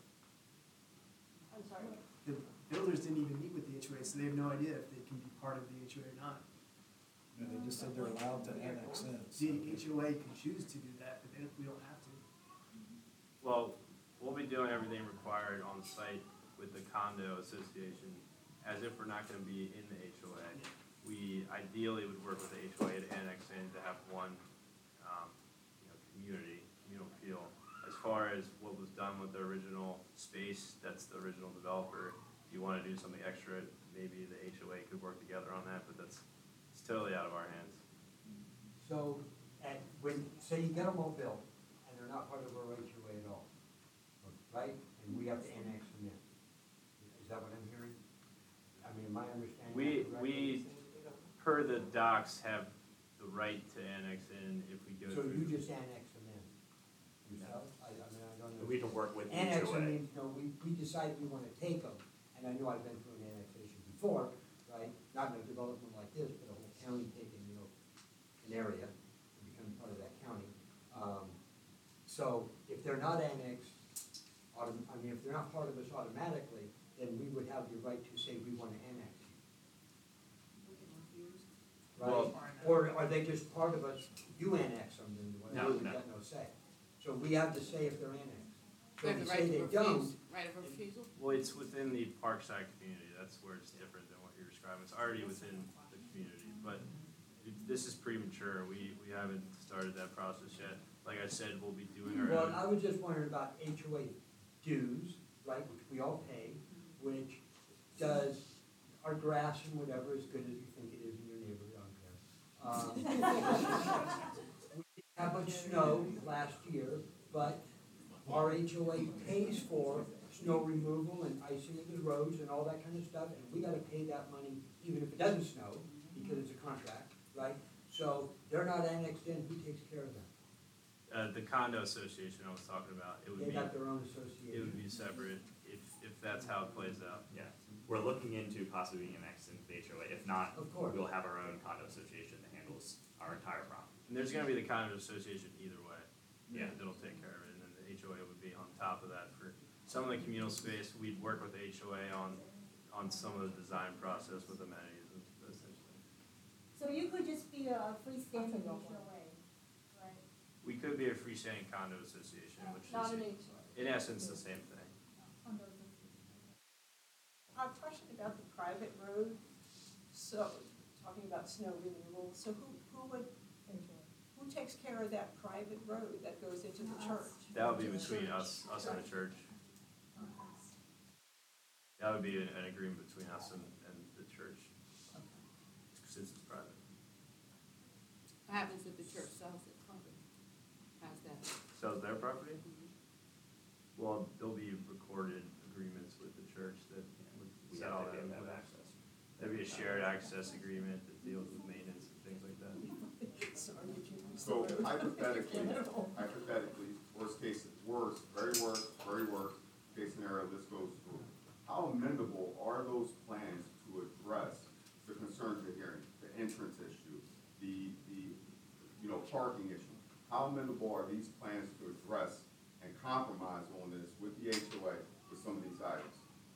I'm sorry. The builders didn't even meet with the H O A, so they have no idea if they can be part of the H O A or not. No, they just said they're allowed to annex in. The H O A can choose to do that, but they, don't- we don't have to. Well, we'll be doing everything required on site with the condo association, as if we're not gonna be in the H O A. We ideally would work with the H O A to annex in to have one, um, you know, community, communal feel. As far as what was done with the original space, that's the original developer. If you wanna do something extra, maybe the H O A could work together on that, but that's, it's totally out of our hands. So, and when, say you get them all built, and they're not part of our H O A at all, right? And we have to annex them in. Is that what I'm hearing? I mean, am I understanding We, that correctly? we, per the docs, have the right to annex in if we go So through. you just annex them in yourself? I, I mean, I don't know. We can work with the Annex H O A. them means, you know, we, we decide we wanna take them, and I know I've been through an annexation before, right? Not in a development like this, but a whole county taking, you know, an area and becoming part of that county. Um, so if they're not annexed, autom- I mean, if they're not part of us automatically, then we would have the right to say we wanna annex you. We can refuse. Right? Well- Or are they just part of us, you annex them, then No, we've no. got no say. So we have to say if they're annexed. So We have we the say right to they refuse, don't, right of refusal? Well, it's within the Parkside community, that's where it's different than what you're describing, it's already within the community, but it- this is premature, we, we haven't started that process yet. Like I said, we'll be doing our well, I own, was just wondering about H O A dues, right, which we all pay, which does our grass and whatever as good as you think it is in your neighborhood, I don't care. Um, we didn't have much snow last year, but our H O A pays for snow removal and icing of the roads and all that kind of stuff, and we gotta pay that money even if it doesn't snow, because it's a contract, right? So they're not annexed in, who takes care of them? Uh, the condo association I was talking about, it would They be, got their own it association. would be separate if, if that's how it plays out. Yeah, we're looking into possibly being annexed into the H O A. If not, Of course. we'll have our own condo association that handles our entire property. And there's gonna be the condo association either way. Yeah. That'll take care of it, and then the H O A would be on top of that for some of the communal space. We'd work with the H O A on, on some of the design process with amenities and essentially. So you could just be a freestanding H O A, right? We could be a freestanding condo association, which Not an is, H O A. in essence, the same thing. Condo association. A question about the private road, so, talking about snow removal, so who, who would, who takes care of that private road that goes into the church? That would be between us, us and the church. That would be an, an agreement between us and, and the church, since it's private. What happens if the church sells it? How's that? Sells their property? Well, there'll be recorded agreements with the church that would We set have all to that. be able to have in place. access. There'd be a shared access agreement that deals with maintenance and things like that. Sorry, Jim. So hypothetically, hypothetically, worst case, worst, very worst, very worst case scenario, this goes through. How amendable are those plans to address the concerns you're hearing, the entrance issue, the, the, you know, parking issue? How amendable are these plans to address and compromise on this with the H O A with some of these items?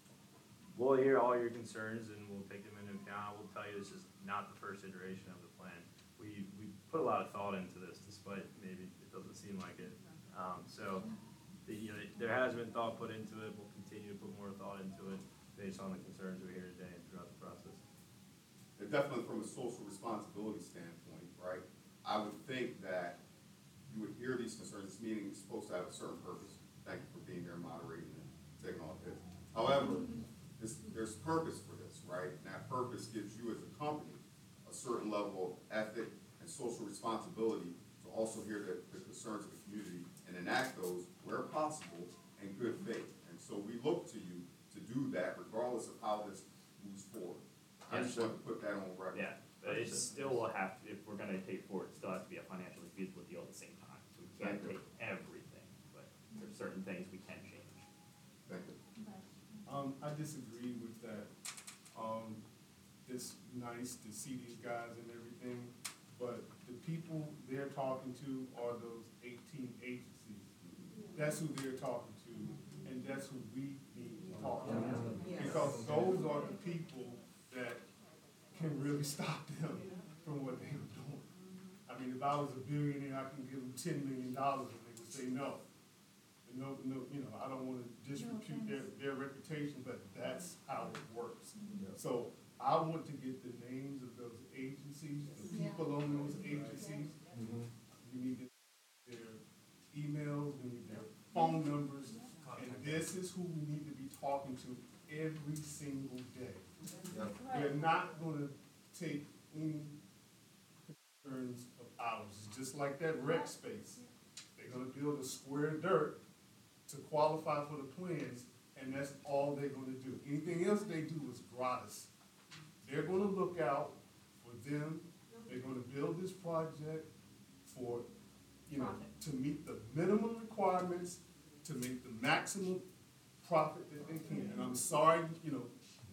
We'll hear all your concerns and we'll take them into account. I will tell you, this is not the first iteration of the plan. We, we put a lot of thought into this, despite maybe it doesn't seem like it. Um, so, the, you know, there has been thought put into it. We'll continue to put more thought into it based on the concerns we hear today and throughout the process. And definitely from a social responsibility standpoint, right? I would think that you would hear these concerns. This meeting is supposed to have a certain purpose. Thank you for being here, moderating and taking all this. However, this, there's purpose for this, right? And that purpose gives you as a company a certain level of ethic and social responsibility to also hear the, the concerns of the community and enact those where possible in good faith. And so we look to you to do that regardless of how this moves forward. I just want to put that on record. Yeah, but it still will have to, if we're gonna take forward, it still has to be a financially feasible deal at the same time. So we can't Thank you. take everything, but there's certain things we can change. Thank you. Um, I disagree with that. Um, it's nice to see these guys and everything, but the people they're talking to are those eighteen agencies. That's who they're talking to, and that's who we need to talk to. Because those are the people that can really stop them from what they were doing. I mean, if I was a billionaire, I can give them ten million dollars and they would say no. No, no, you know, I don't wanna disrepute their, their reputation, but that's how it works. So I want to get the names of those agencies, the people on those agencies. We need their emails, we need their phone numbers, and this is who we need to be talking to every single day. They're not gonna take any concerns of ours, it's just like that rec space. They're gonna build a square dirt to qualify for the plans, and that's all they're gonna do. Anything else they do is gratis. They're gonna look out for them, they're gonna build this project for, you know, to meet the minimum requirements, to make the maximum profit that they can. And I'm sorry, you know,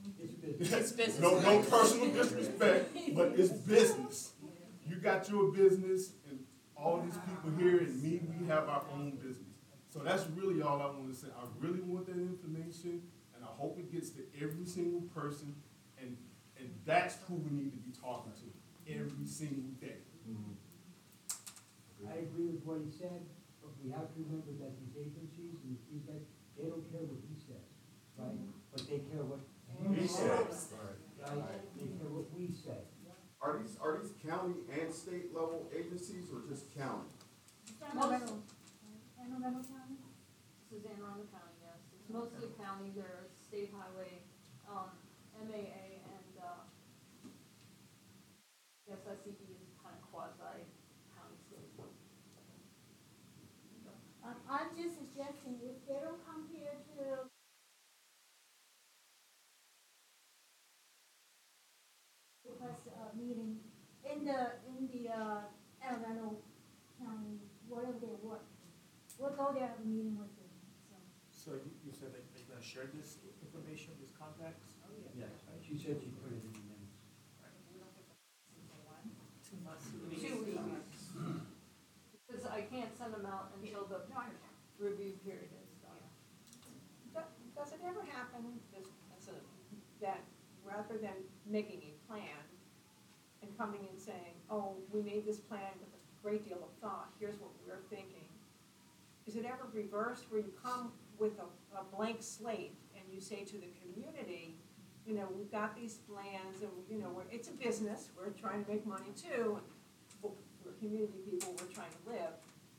It's business. no, no personal disrespect, but it's business. You got your business, and all these people here and me, we have our own business. So that's really all I want to say. I really want that information, and I hope it gets to every single person, and, and that's who we need to be talking to every single day. I agree with what he said, but we have to remember that these agencies and these guys, they don't care what he says, right? But they care what He he says. says, right? They care what we say. Are these, are these county and state level agencies or just county? Anne Arundel, Anne Arundel County? This is Anne Arundel County, yes. It's mostly county, there are state highway, um, M A A and, uh, I guess S E D is kind of quasi county state. Um, I'm just suggesting if they don't come here to request a meeting in the, in the, uh, Anne Arundel County, wherever they work, we'll go there, have a meeting with them, so. So you, you said that you're gonna share this information, these contacts? Oh, yeah. Yes, she said she put it in the minutes. Two months. Two weeks. Because I can't send them out until the review period is done. Do- Does it ever happen, this, that's a, that rather than making a plan and coming and saying, oh, we made this plan with a great deal of thought, here's what we're thinking, is it ever reversed where you come with a, a blank slate and you say to the community, you know, we've got these plans and, you know, we're, it's a business, we're trying to make money too, and we're we're community people, we're trying to live.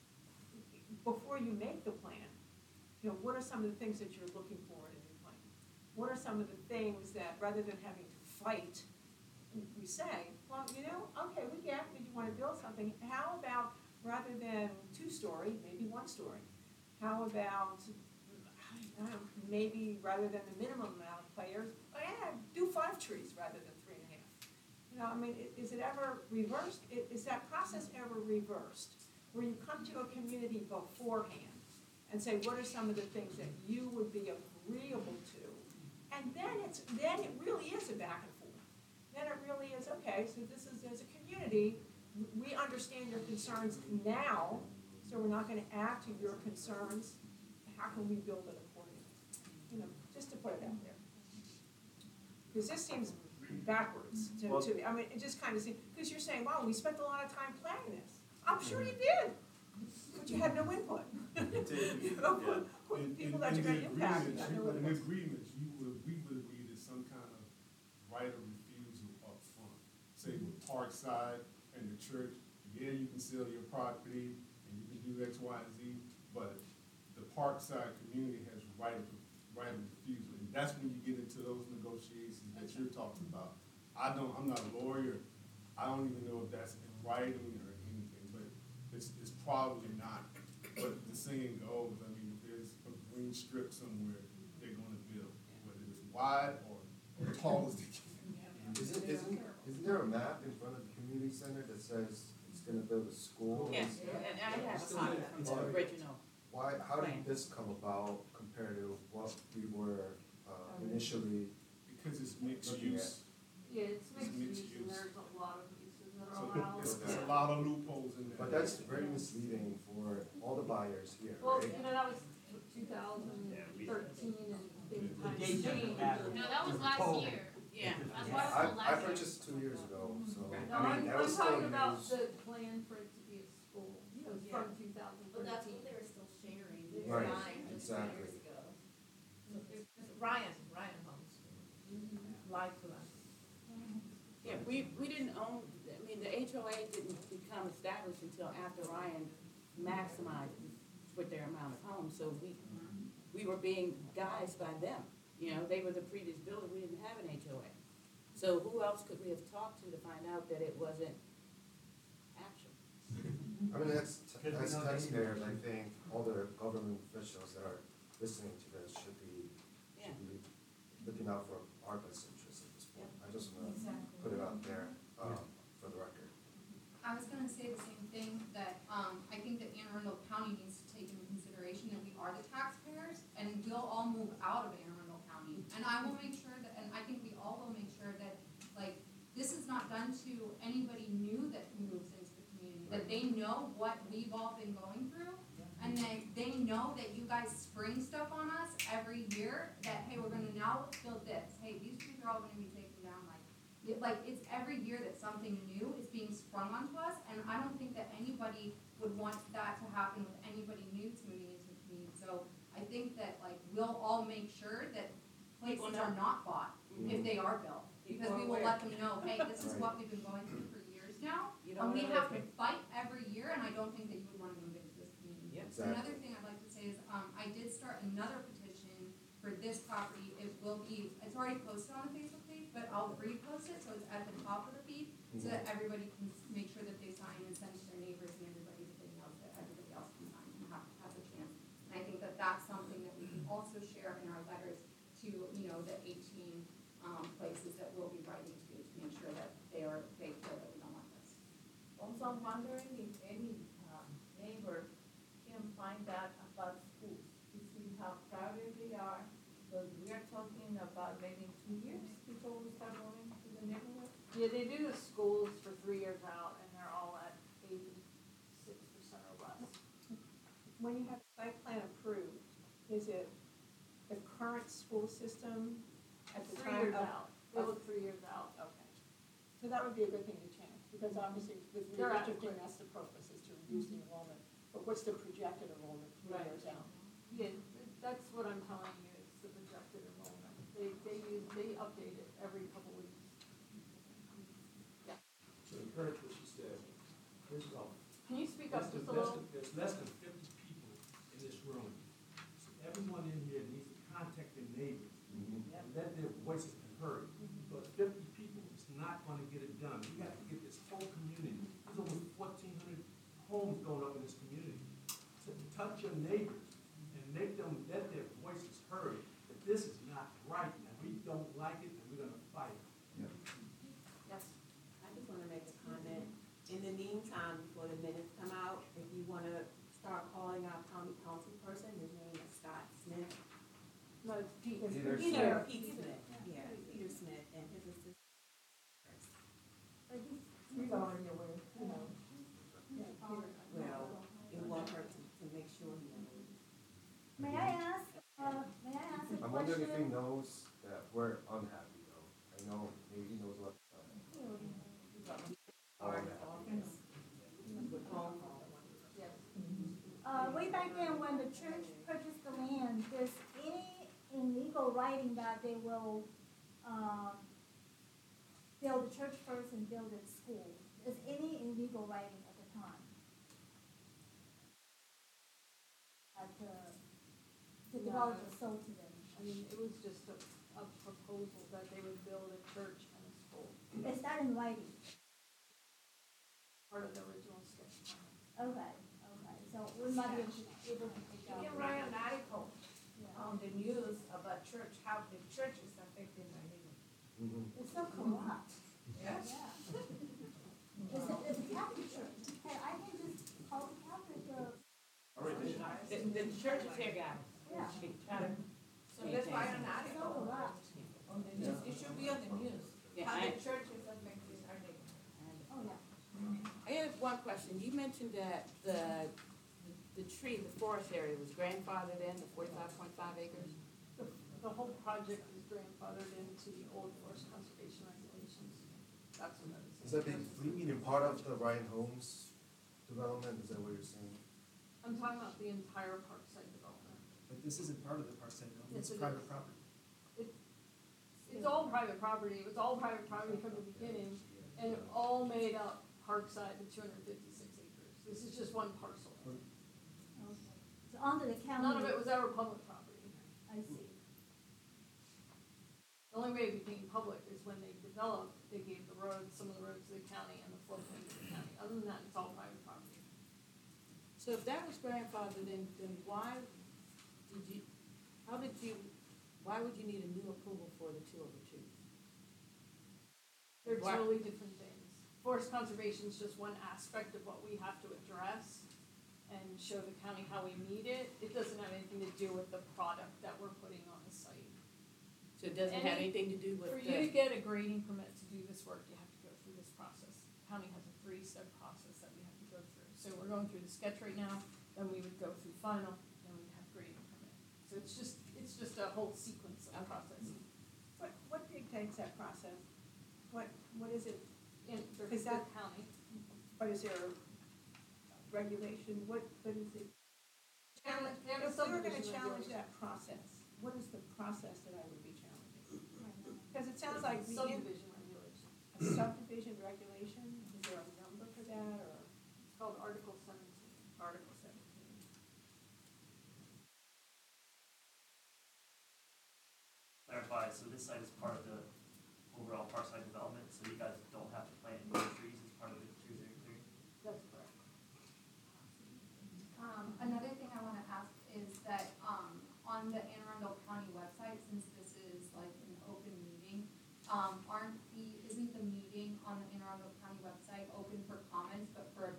Before you make the plan, you know, what are some of the things that you're looking for in a new plan? What are some of the things that, rather than having to fight, we say, well, you know, okay, we get that you want to build something. How about, rather than two-story, maybe one story? How about, I don't know, maybe rather than the minimum amount of players, yeah, do five trees rather than three and a half? You know, I mean, i- is it ever reversed? I- Is that process ever reversed? Where you come to a community beforehand and say, what are some of the things that you would be agreeable to? And then it's, then it really is a back and forth. Then it really is, okay, so this is, as a community, w- we understand your concerns now, so we're not gonna add to your concerns. How can we build it accordingly? You know, just to put it out there. Because this seems backwards to, Well- to me. I mean, it just kind of seems, because you're saying, wow, we spent a lot of time planning this. I'm sure you did, but you had no input. You know, Yeah. who- In- People in- that in you're the gonna impact, you agreements, got you- no In input. agreements, you would, we would agree to some kind of right of refusal up front. Say with Parkside and the church, yeah, you can sell your property and you can do X, Y, and Z, but the Parkside community has right of, right of refusal. And that's when you get into those negotiations that you're talking about. I don't, I'm not a lawyer, I don't even know if that's in writing or anything, but it's, it's probably not. But the saying goes, I mean, if there's a green strip somewhere, they're gonna build, whether it's wide or or tall as they can. Isn't, isn't, isn't there a map in front of the community center that says it's gonna build a school? Yes, and I have a copy from the original. Why, how plan. did this come about compared to what we were uh, initially? Because it's mixed Looking use, Yeah, it's mixed mixed use and use. there's a lot of uses that so are allowed. it's, it's a lot of loopholes in there. But that's very misleading for all the buyers here, Well, right? you know, that was two thousand thirteen and things kind of date doesn't changed. matter. No, that was It's last total. year. Yeah. That's why it I, was I last year. purchased two years ago, so, No, I mean, I'm, that I'm was still talking about news. the plan for it to be a school, it was Yeah. from two thousand But that's thirteen. what they were still sharing, Right, design just two exactly. years ago. Ryan, Ryan Holmes, lied to us. Yeah, we, we didn't own, I mean, the H O A didn't become established until after Ryan maximized with their amount of homes, so we, we were being guided by them. You know, they were the previous builder, we didn't have an H O A. So who else could we have talked to to find out that it wasn't action? I mean, that's, Because we as know that taxpayers, I think all the government officials that are listening to this should be, Yeah. should be looking out for our best interests at this point. I just wanna Exactly. put it out there, um, for the record. I was gonna say the same thing, that, um, I think that Anne Arundel County needs to take into consideration that we are the taxpayers, and we'll all move out of Anne Arundel County. And I will make sure that, and I think we all will make sure that, like, this is not done to anybody new that moves into the community, that they know what we've all been going through, and that they know that you guys spring stuff on us every year, that, hey, we're gonna now build this, hey, these trees are all gonna be taken down, like, it, like, it's every year that something new is being sprung onto us, and I don't think that anybody would want that to happen with anybody new to moving into the community. So I think that, like, we'll all make sure that People places know. are not bought if they are built. Because People we are will aware. let them know, hey, this is Right. what we've been going through for years now, You don't and we wanna have live to fight every year, and I don't think that you would wanna move into this community. Yep. Exactly. Another thing I'd like to say is, um, I did start another petition for this property. It will be, it's already posted on the Facebook page, but I'll repost it, so it's at the top of the feed, so that everybody can s- make sure that they sign and send to their neighbors and everybody that they know, so that everybody else can sign and have, have a chance. And I think that that's something that we can also share in our letters to, you know, the eighteen, um, places that we'll be writing to, to make sure that they are, they feel that we don't want this. I'm wondering if any, um, neighbor can find out about schools, to see how crowded they are, because we are talking about maybe two years before we start going to the neighborhood. Yeah, they do the schools for three years out, and they're all at eighty-six percent or less. When you have site plan approved, is it the current school system at the Three time years of? out, they look three years out. Okay. So that would be a good thing to change, because obviously with They're redistricting, adequate. that's the purpose, is to reduce the enrollment. But what's the projected enrollment three Right. years out? Yeah, that's what I'm telling you, it's the projected enrollment. They, they use, they update it every couple weeks. Yeah. To encourage what she said, first of all. Can you speak up less than- just a less little? than- There's less than fifty people in this room. So everyone in here needs to contact their neighbors and let their voices be heard. Because fifty people is not gonna get it done. We have to get this whole community, there's over fourteen hundred homes going up in this community. So touch your neighbors and make them, let their voices heard, that this is not right, and we don't like it, and we're gonna fight it. Yes. I just wanna make a comment. In the meantime, before the minutes come out, if you wanna start calling our county council person, his name is Scott Smith. No, it's Pete. Peter, Peter. Pete Smith, yeah, Peter Smith, and his assistant. He's already aware, you know. Well, it won't hurt to, to make sure he knows. May I ask, uh, may I ask a I'm wondering if he question? knows that we're unhappy though. I know maybe he knows what. Uh, way back then, when the church purchased the land, there's any illegal writing that they will, um, build the church first and build its school? Is any illegal writing at the time? At the, the No. developer sold to them? I mean, it was just a, a proposal that they would build a church and a school, Is that in writing? part of the original sketch plan. Okay, okay, so we might be able to, able to take You out. can write an article Yeah. on the news about church, how the church is affecting my neighborhood. It's so corrupt. Yes. Yeah. It's a, it's a Catholic church. Hey, I can just call the Catholic, uh, All right, The, the church is here, guys. Yeah. She try to- So let's write an so article corrupt. on the news, it should be on the news, Yeah, how I- the church is affecting our neighborhood. Oh, yeah. I have one question. You mentioned that the, the tree, the forest area was grandfathered in, the forty-five point five acres? The, the whole project is grandfathered into the old forest conservation regulations. That's what that is. Is that the, what do you mean in part of the Ryan Homes development? Is that what you're saying? I'm talking about the entire parkside development. But this isn't part of the parkside development, Yes, it's it private is. property. It's all private property, it was all private property from the beginning, and it all made up Parkside, the two hundred fifty-six acres. This is just one parcel. Okay. So under the county. None of it was ever public property. I see. The only way it became public is when they developed, they gave the roads, some of the roads to the county and the floodplain to the county. Other than that, it's all private property. So if that was grandfathered in, then why did you, how did you, why would you need a new approval for the two over twos? They're Why- totally different things. Forest conservation is just one aspect of what we have to address and show the county how we meet it. It doesn't have anything to do with the product that we're putting on the site. So it doesn't have Any- anything to do with For the. you to get a grading permit to do this work, you have to go through this process. The county has a three-step process that we have to go through. So we're going through the sketch right now, then we would go through final, then we'd have grading permit. So it's just, it's just a whole sequence of process. What, what dictates that process? What, what is it? In the Is that- the county. What is there a regulation? What, what is it? Challenge- they have a If we were gonna subdivision challenge regulation. that process, what is the process that I would be challenging? Because it sounds like we. Subdivision regulation. A subdivision regulation, is there a number for that, or? It's called Article seventeen. Article seventeen. Clarify, so this site is part of the overall parkside development, so you guys don't have to plant any trees as part of the trees that you're clearing? That's correct. Um, another thing I wanna ask is that, um, on the Anne Arundel County website, since this is like an open meeting, um, aren't the, isn't the meeting on the Anne Arundel County website open for comments, but for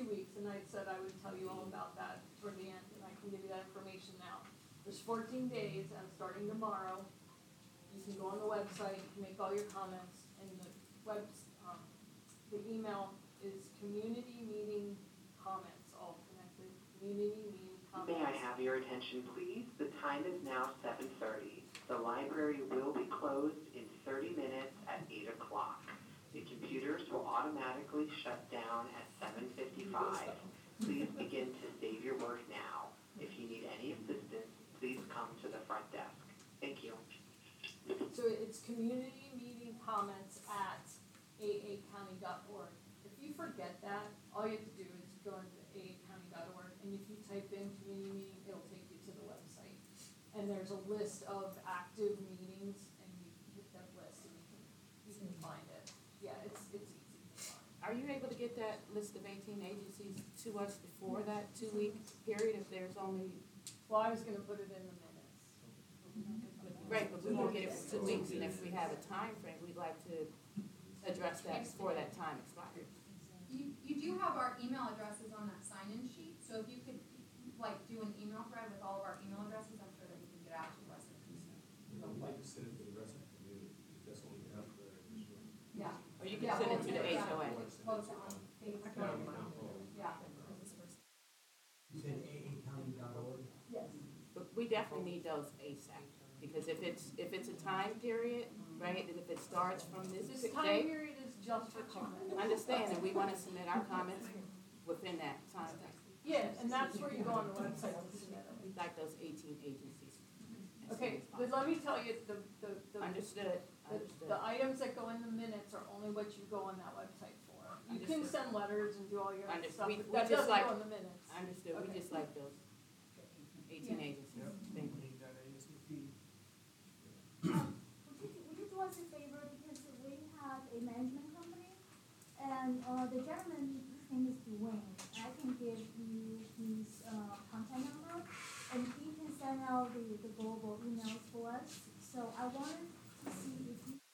two weeks, and I said I would tell you all about that toward the end, and I can give you that information now. There's fourteen days, and starting tomorrow, you can go on the website, make all your comments, and the web, um, the email is community meeting comments, all connected, community meeting comments. May I have your attention, please? The time is now seven thirty. The library will be closed in thirty minutes at eight o'clock. The computers will automatically shut down at seven fifty-five. Please begin to save your work now. If you need any assistance, please come to the front desk. Thank you. So it's community meeting comments at a a county dot org. If you forget that, all you have to do is go into a a county dot org, and if you type in community meeting, it'll take you to the website. And there's a list of active meetings, and you hit that list, and you can, you can find it. Yeah, it's, it's easy to find. Are you able to get that list of eighteen agencies to us before that two-week period if there's only? Well, I was gonna put it in the minutes. Right, but we won't get it for two weeks, and if we have a time frame, we'd like to address that before that time expires. You, you do have our email addresses on that sign-in sheet, so if you could, like, do an email thread with all of our email addresses, I'm sure that you can get out to residents. I'd like to send it to the rest of the community, if that's what we have for this room. Yeah. Or you can Yeah, send it well, to the yeah, H O A. Post it on Facebook. Yeah. You said a a county dot org? Yes. But we definitely need those ASAP, because if it's, if it's a time period, right, and if it starts from this This time date, period is just for comment. understand, and we wanna submit our comments within that time frame. Yeah, and that's where you go on the website to submit them. We'd like those eighteen agencies. as soon Okay, as but possible. let me tell you, the, the, the. Understood, The, understood. the items that go in the minutes are only what you go on that website for. You can Understood. send letters and do all your Under- stuff, we- but we that just doesn't like- go in the minutes. Understood, we Okay. just like those eighteen Yeah. agencies. Yep. Thank you. We need that A S A P. Um, Would you, would you do us a favor, because we have a management company, and, uh, the gentleman, his name is Dwayne, I can give you his, uh, contact number, and he can send out the, the global emails for us, so I wanted to see if you,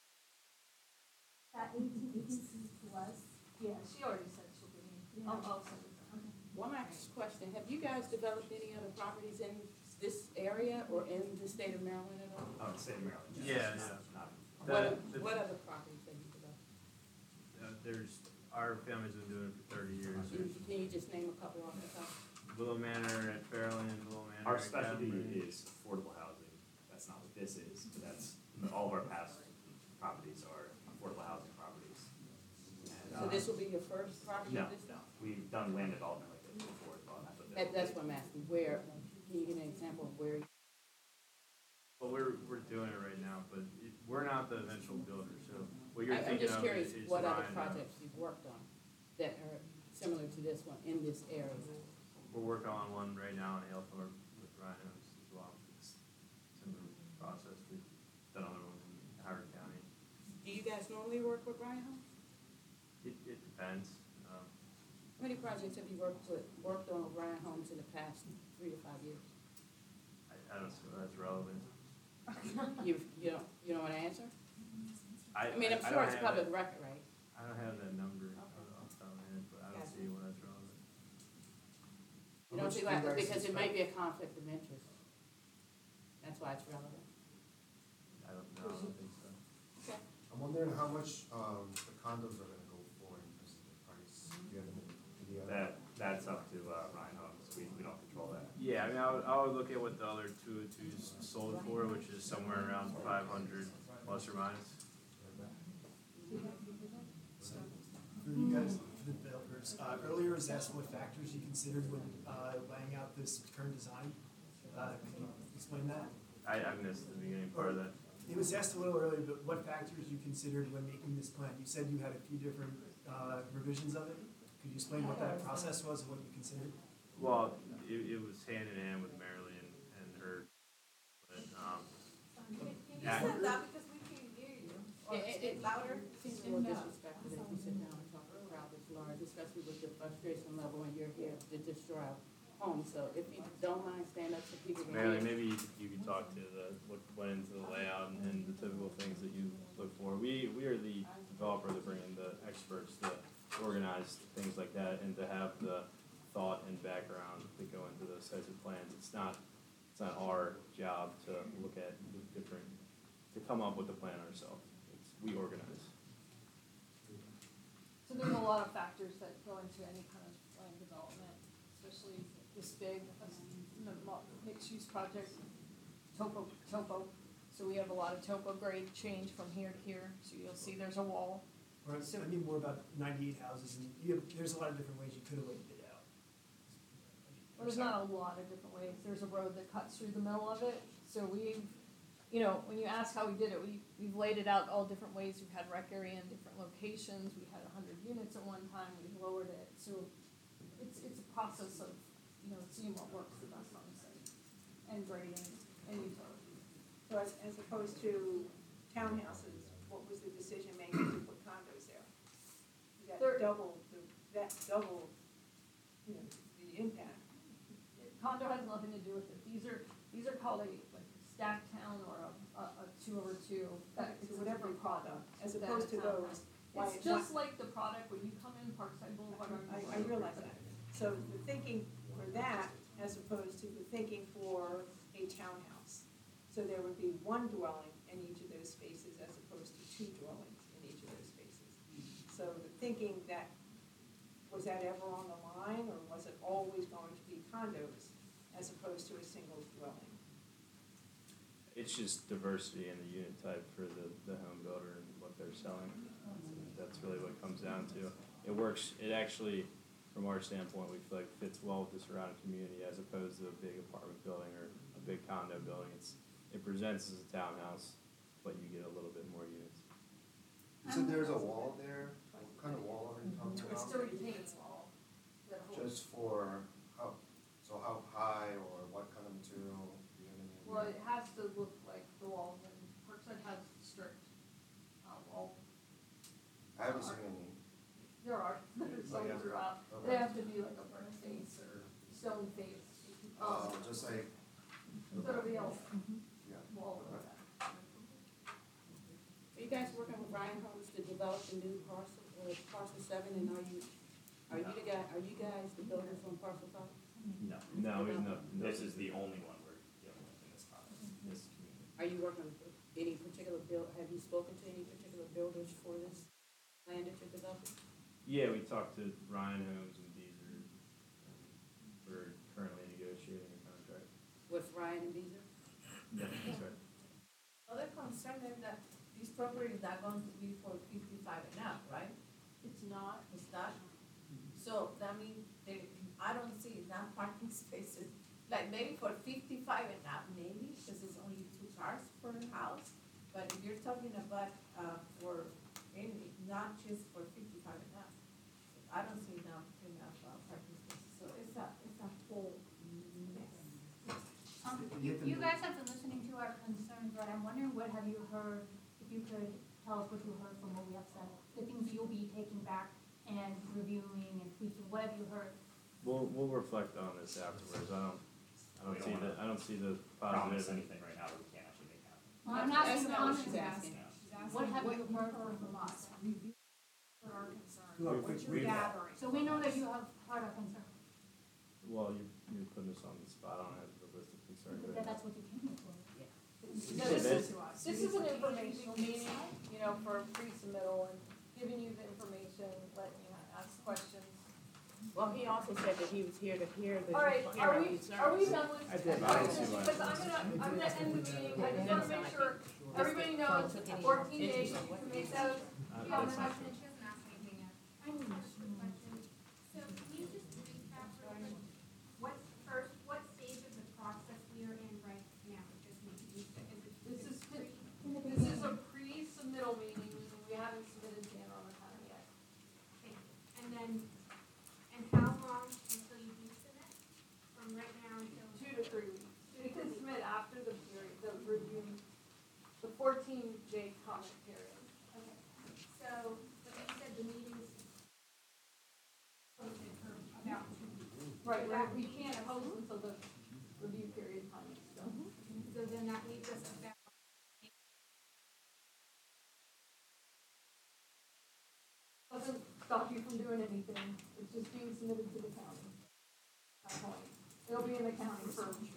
that eighteen agencies to us. Yeah, she already said she'll give me, I'll, I'll send it to her. One last question, have you guys developed any other properties in this area or in the state of Maryland at all? Oh, the state of Maryland. Yeah, It's yeah. not- The- What, the- what other properties have you developed? Uh, there's, our family's been doing it for thirty years. Can you- Can you just name a couple off the top? Willow Manor at Fairland, Willow Manor Our at specialty Cadbury. is affordable housing. That's not what this is, but that's, all of our past properties are affordable housing properties. And, So uh, this will be your first property No, of this? no, we've done land development like this before as well, that's what this That, that's is. what I'm asking, where, can you give me an example of where? you- Well, we're, we're doing it right now, but it, we're not the eventual builder, so what you're I- I'm thinking just of curious, is, is what other Rhino. projects you've worked on that are similar to this one in this area? We're working on one right now in Alethorpe with Rhinos as well. It's similar process. We've done other ones in Howard County. Do you guys normally work with Brian Homes? It, it depends. Um, How many projects have you worked with, worked on with Brian Homes in the past three to five years? I, I don't know if that's relevant. You, you don't, you don't want to answer? I, I mean, I'm I sure don't it's have public that- record, right? I don't have that number off off the top of my head, but I don't Gotcha. see where that's relevant. You don't see that, because it may be a conflict of interest. That's why it's relevant. I don't know, I don't think so. Okay. I'm wondering how much, um, the condos are gonna go for in terms of the price. Do you have any idea? That, that's up to, uh, Ryan Homes, we, we don't control that. Yeah, I mean, I would, I would look at what the other two oh twos sold for, which is somewhere around five hundred plus or minus. So, for you guys, for the developers, uh, earlier was asked what factors you considered when, uh, laying out this current design. Uh, could you explain that? I, I missed the beginning part of that. It was asked a little earlier, but what factors you considered when making this plan? You said you had a few different, uh, revisions of it. Could you explain what that process was and what you considered? Well, it, it was hand in hand with Marilyn and, and her, but, um, Can you Yeah. say that because we can't hear you? Or It- it- speak louder? Seems a little disrespectful that you sit down and talk to a crowd this large, especially with your frustration level when you're here to destroy our home. So if you don't mind, stand up so people can hear. Marilyn, maybe you, you could talk to the, what went into the layout and, and the typical things that you look for. We, we are the developer that bring in the experts, the organizers. organize things like that and to have the thought and background that go into those types of plans. It's not, it's not our job to look at the different, to come up with the plan ourselves. It's, we organize. So there's a lot of factors that go into any kind of land development, especially this big, a mixed-use project, topo, topo. So we have a lot of topo grade change from here to here, so you'll see there's a wall. Or I So- mean more about ninety-eight houses, and you have, there's a lot of different ways you could have laid it out. Well, there's not a lot of different ways. There's a road that cuts through the middle of it. So we've, you know, when you ask how we did it, we, we've laid it out all different ways. We've had rec area in different locations. We had a hundred units at one time. We lowered it. So it's, it's a process of, you know, seeing what works the best on the site and grading and utilities. So as, as opposed to townhouses, what was the decision making to put condos there? That There- double, the, that double, you know, the impact. Condo has nothing to do with it. These are, these are called a, like, stack town or a, a, a two over two. That, it's a different product. As than opposed a to townhouse. those, why- It's just like the product when you come in Parkside Boulevard. I, I realize that. So the thinking for that, as opposed to the thinking for a townhouse. So there would be one dwelling in each of those spaces as opposed to two dwellings in each of those spaces. So the thinking that, was that ever on the line, or was it always going to be condos as opposed to a single dwelling? It's just diversity in the unit type for the, the home builder and what they're selling. That's really what it comes down to. It works, it actually, from our standpoint, we feel like fits well with the surrounding community as opposed to a big apartment building or a big condo building. It's, it presents as a townhouse, but you get a little bit more units. You said there's a wall there, what kind of wall are you talking It's about? a retaining wall that holds. Just for how, so how high or what kind of material, do you have any idea? Well, it has to look like the walls, and Parkside has strict, uh, wall. I haven't seen any. There are, there's Oh, some yeah. throughout. Okay. They have to be like a brick face or stone face. Uh, just like, Sort of the old yeah. wall over that. Are you guys working with Ryan Homes to develop the new parcel, uh, parcel seven, and are you, are you the guy, are you guys the builders on parcel five? No. No, we, no, no. This is the only one we're dealing with in this process, this community. Are you working with any particular build, have you spoken to any particular builders for this land that you're developing? Yeah, we talked to Ryan Holmes and Beazer, and we're currently negotiating a contract. With Ryan and Beazer? Yeah, that's right. Other concern is that these properties are going to be for fifty-five and up, right? It's not. It's not? So that means they, I don't see enough parking spaces, like maybe for fifty-five and up, maybe, because it's only two cars per house. But if you're talking about, uh, for any, not just for fifty-five and up, I don't see enough, enough uh, parking spaces, so it's a, it's a whole mess. Um, You you, have to you move. guys have been listening to our concerns, right? I'm wondering, what have you heard, if you could tell us what you heard from what we have said, the things that you'll be taking back and reviewing and tweaking, what have you heard? We'll, we'll reflect on this afterwards. I don't, I don't We see don't the, wanna I don't see the Promise positive. anything right now that we can't actually make happen. Well, I'm That's asking not what comments. she's asking. Yeah. She's asking What have what you you heard heard from from us? us, review what our concerns, Do a what quick you're recap. gathering. So we know that you have heard our concerns, Well, you're, you're putting us on the spot on it, the list of concerns. that that's what you came here for. No, this is, this is an informational meeting, you know, for pre-submittal and giving you the information, letting you ask questions. Well, he also said that he was here to hear the. All right, hear are our we, concerns. are we done with? I did. I don't see why. Because I'm gonna, I'm gonna end the meeting, I just wanna make sure everybody knows, fourteen days, you can make those. Uh, Yeah, that's not question, she hasn't asked anything yet. I need I have a quick question. So can you just recap real quick, what, first, what stage of the process we are in right now with this meeting? Is it, This is is, it pre? this is a pre-submittal meeting, meaning we haven't submitted to Anne Arundel County yet. Okay. And then, and how long until you do submit? From right now until? Two to three weeks. We can submit after the period, the review, the fourteen day comment period. Okay. So, but you said the meeting's posted for about two weeks. Right, right, we can't host until the review period time is done. So then that leaves us about Doesn't stop you county from doing anything, it's just being submitted to the county. That point, it'll be in the county for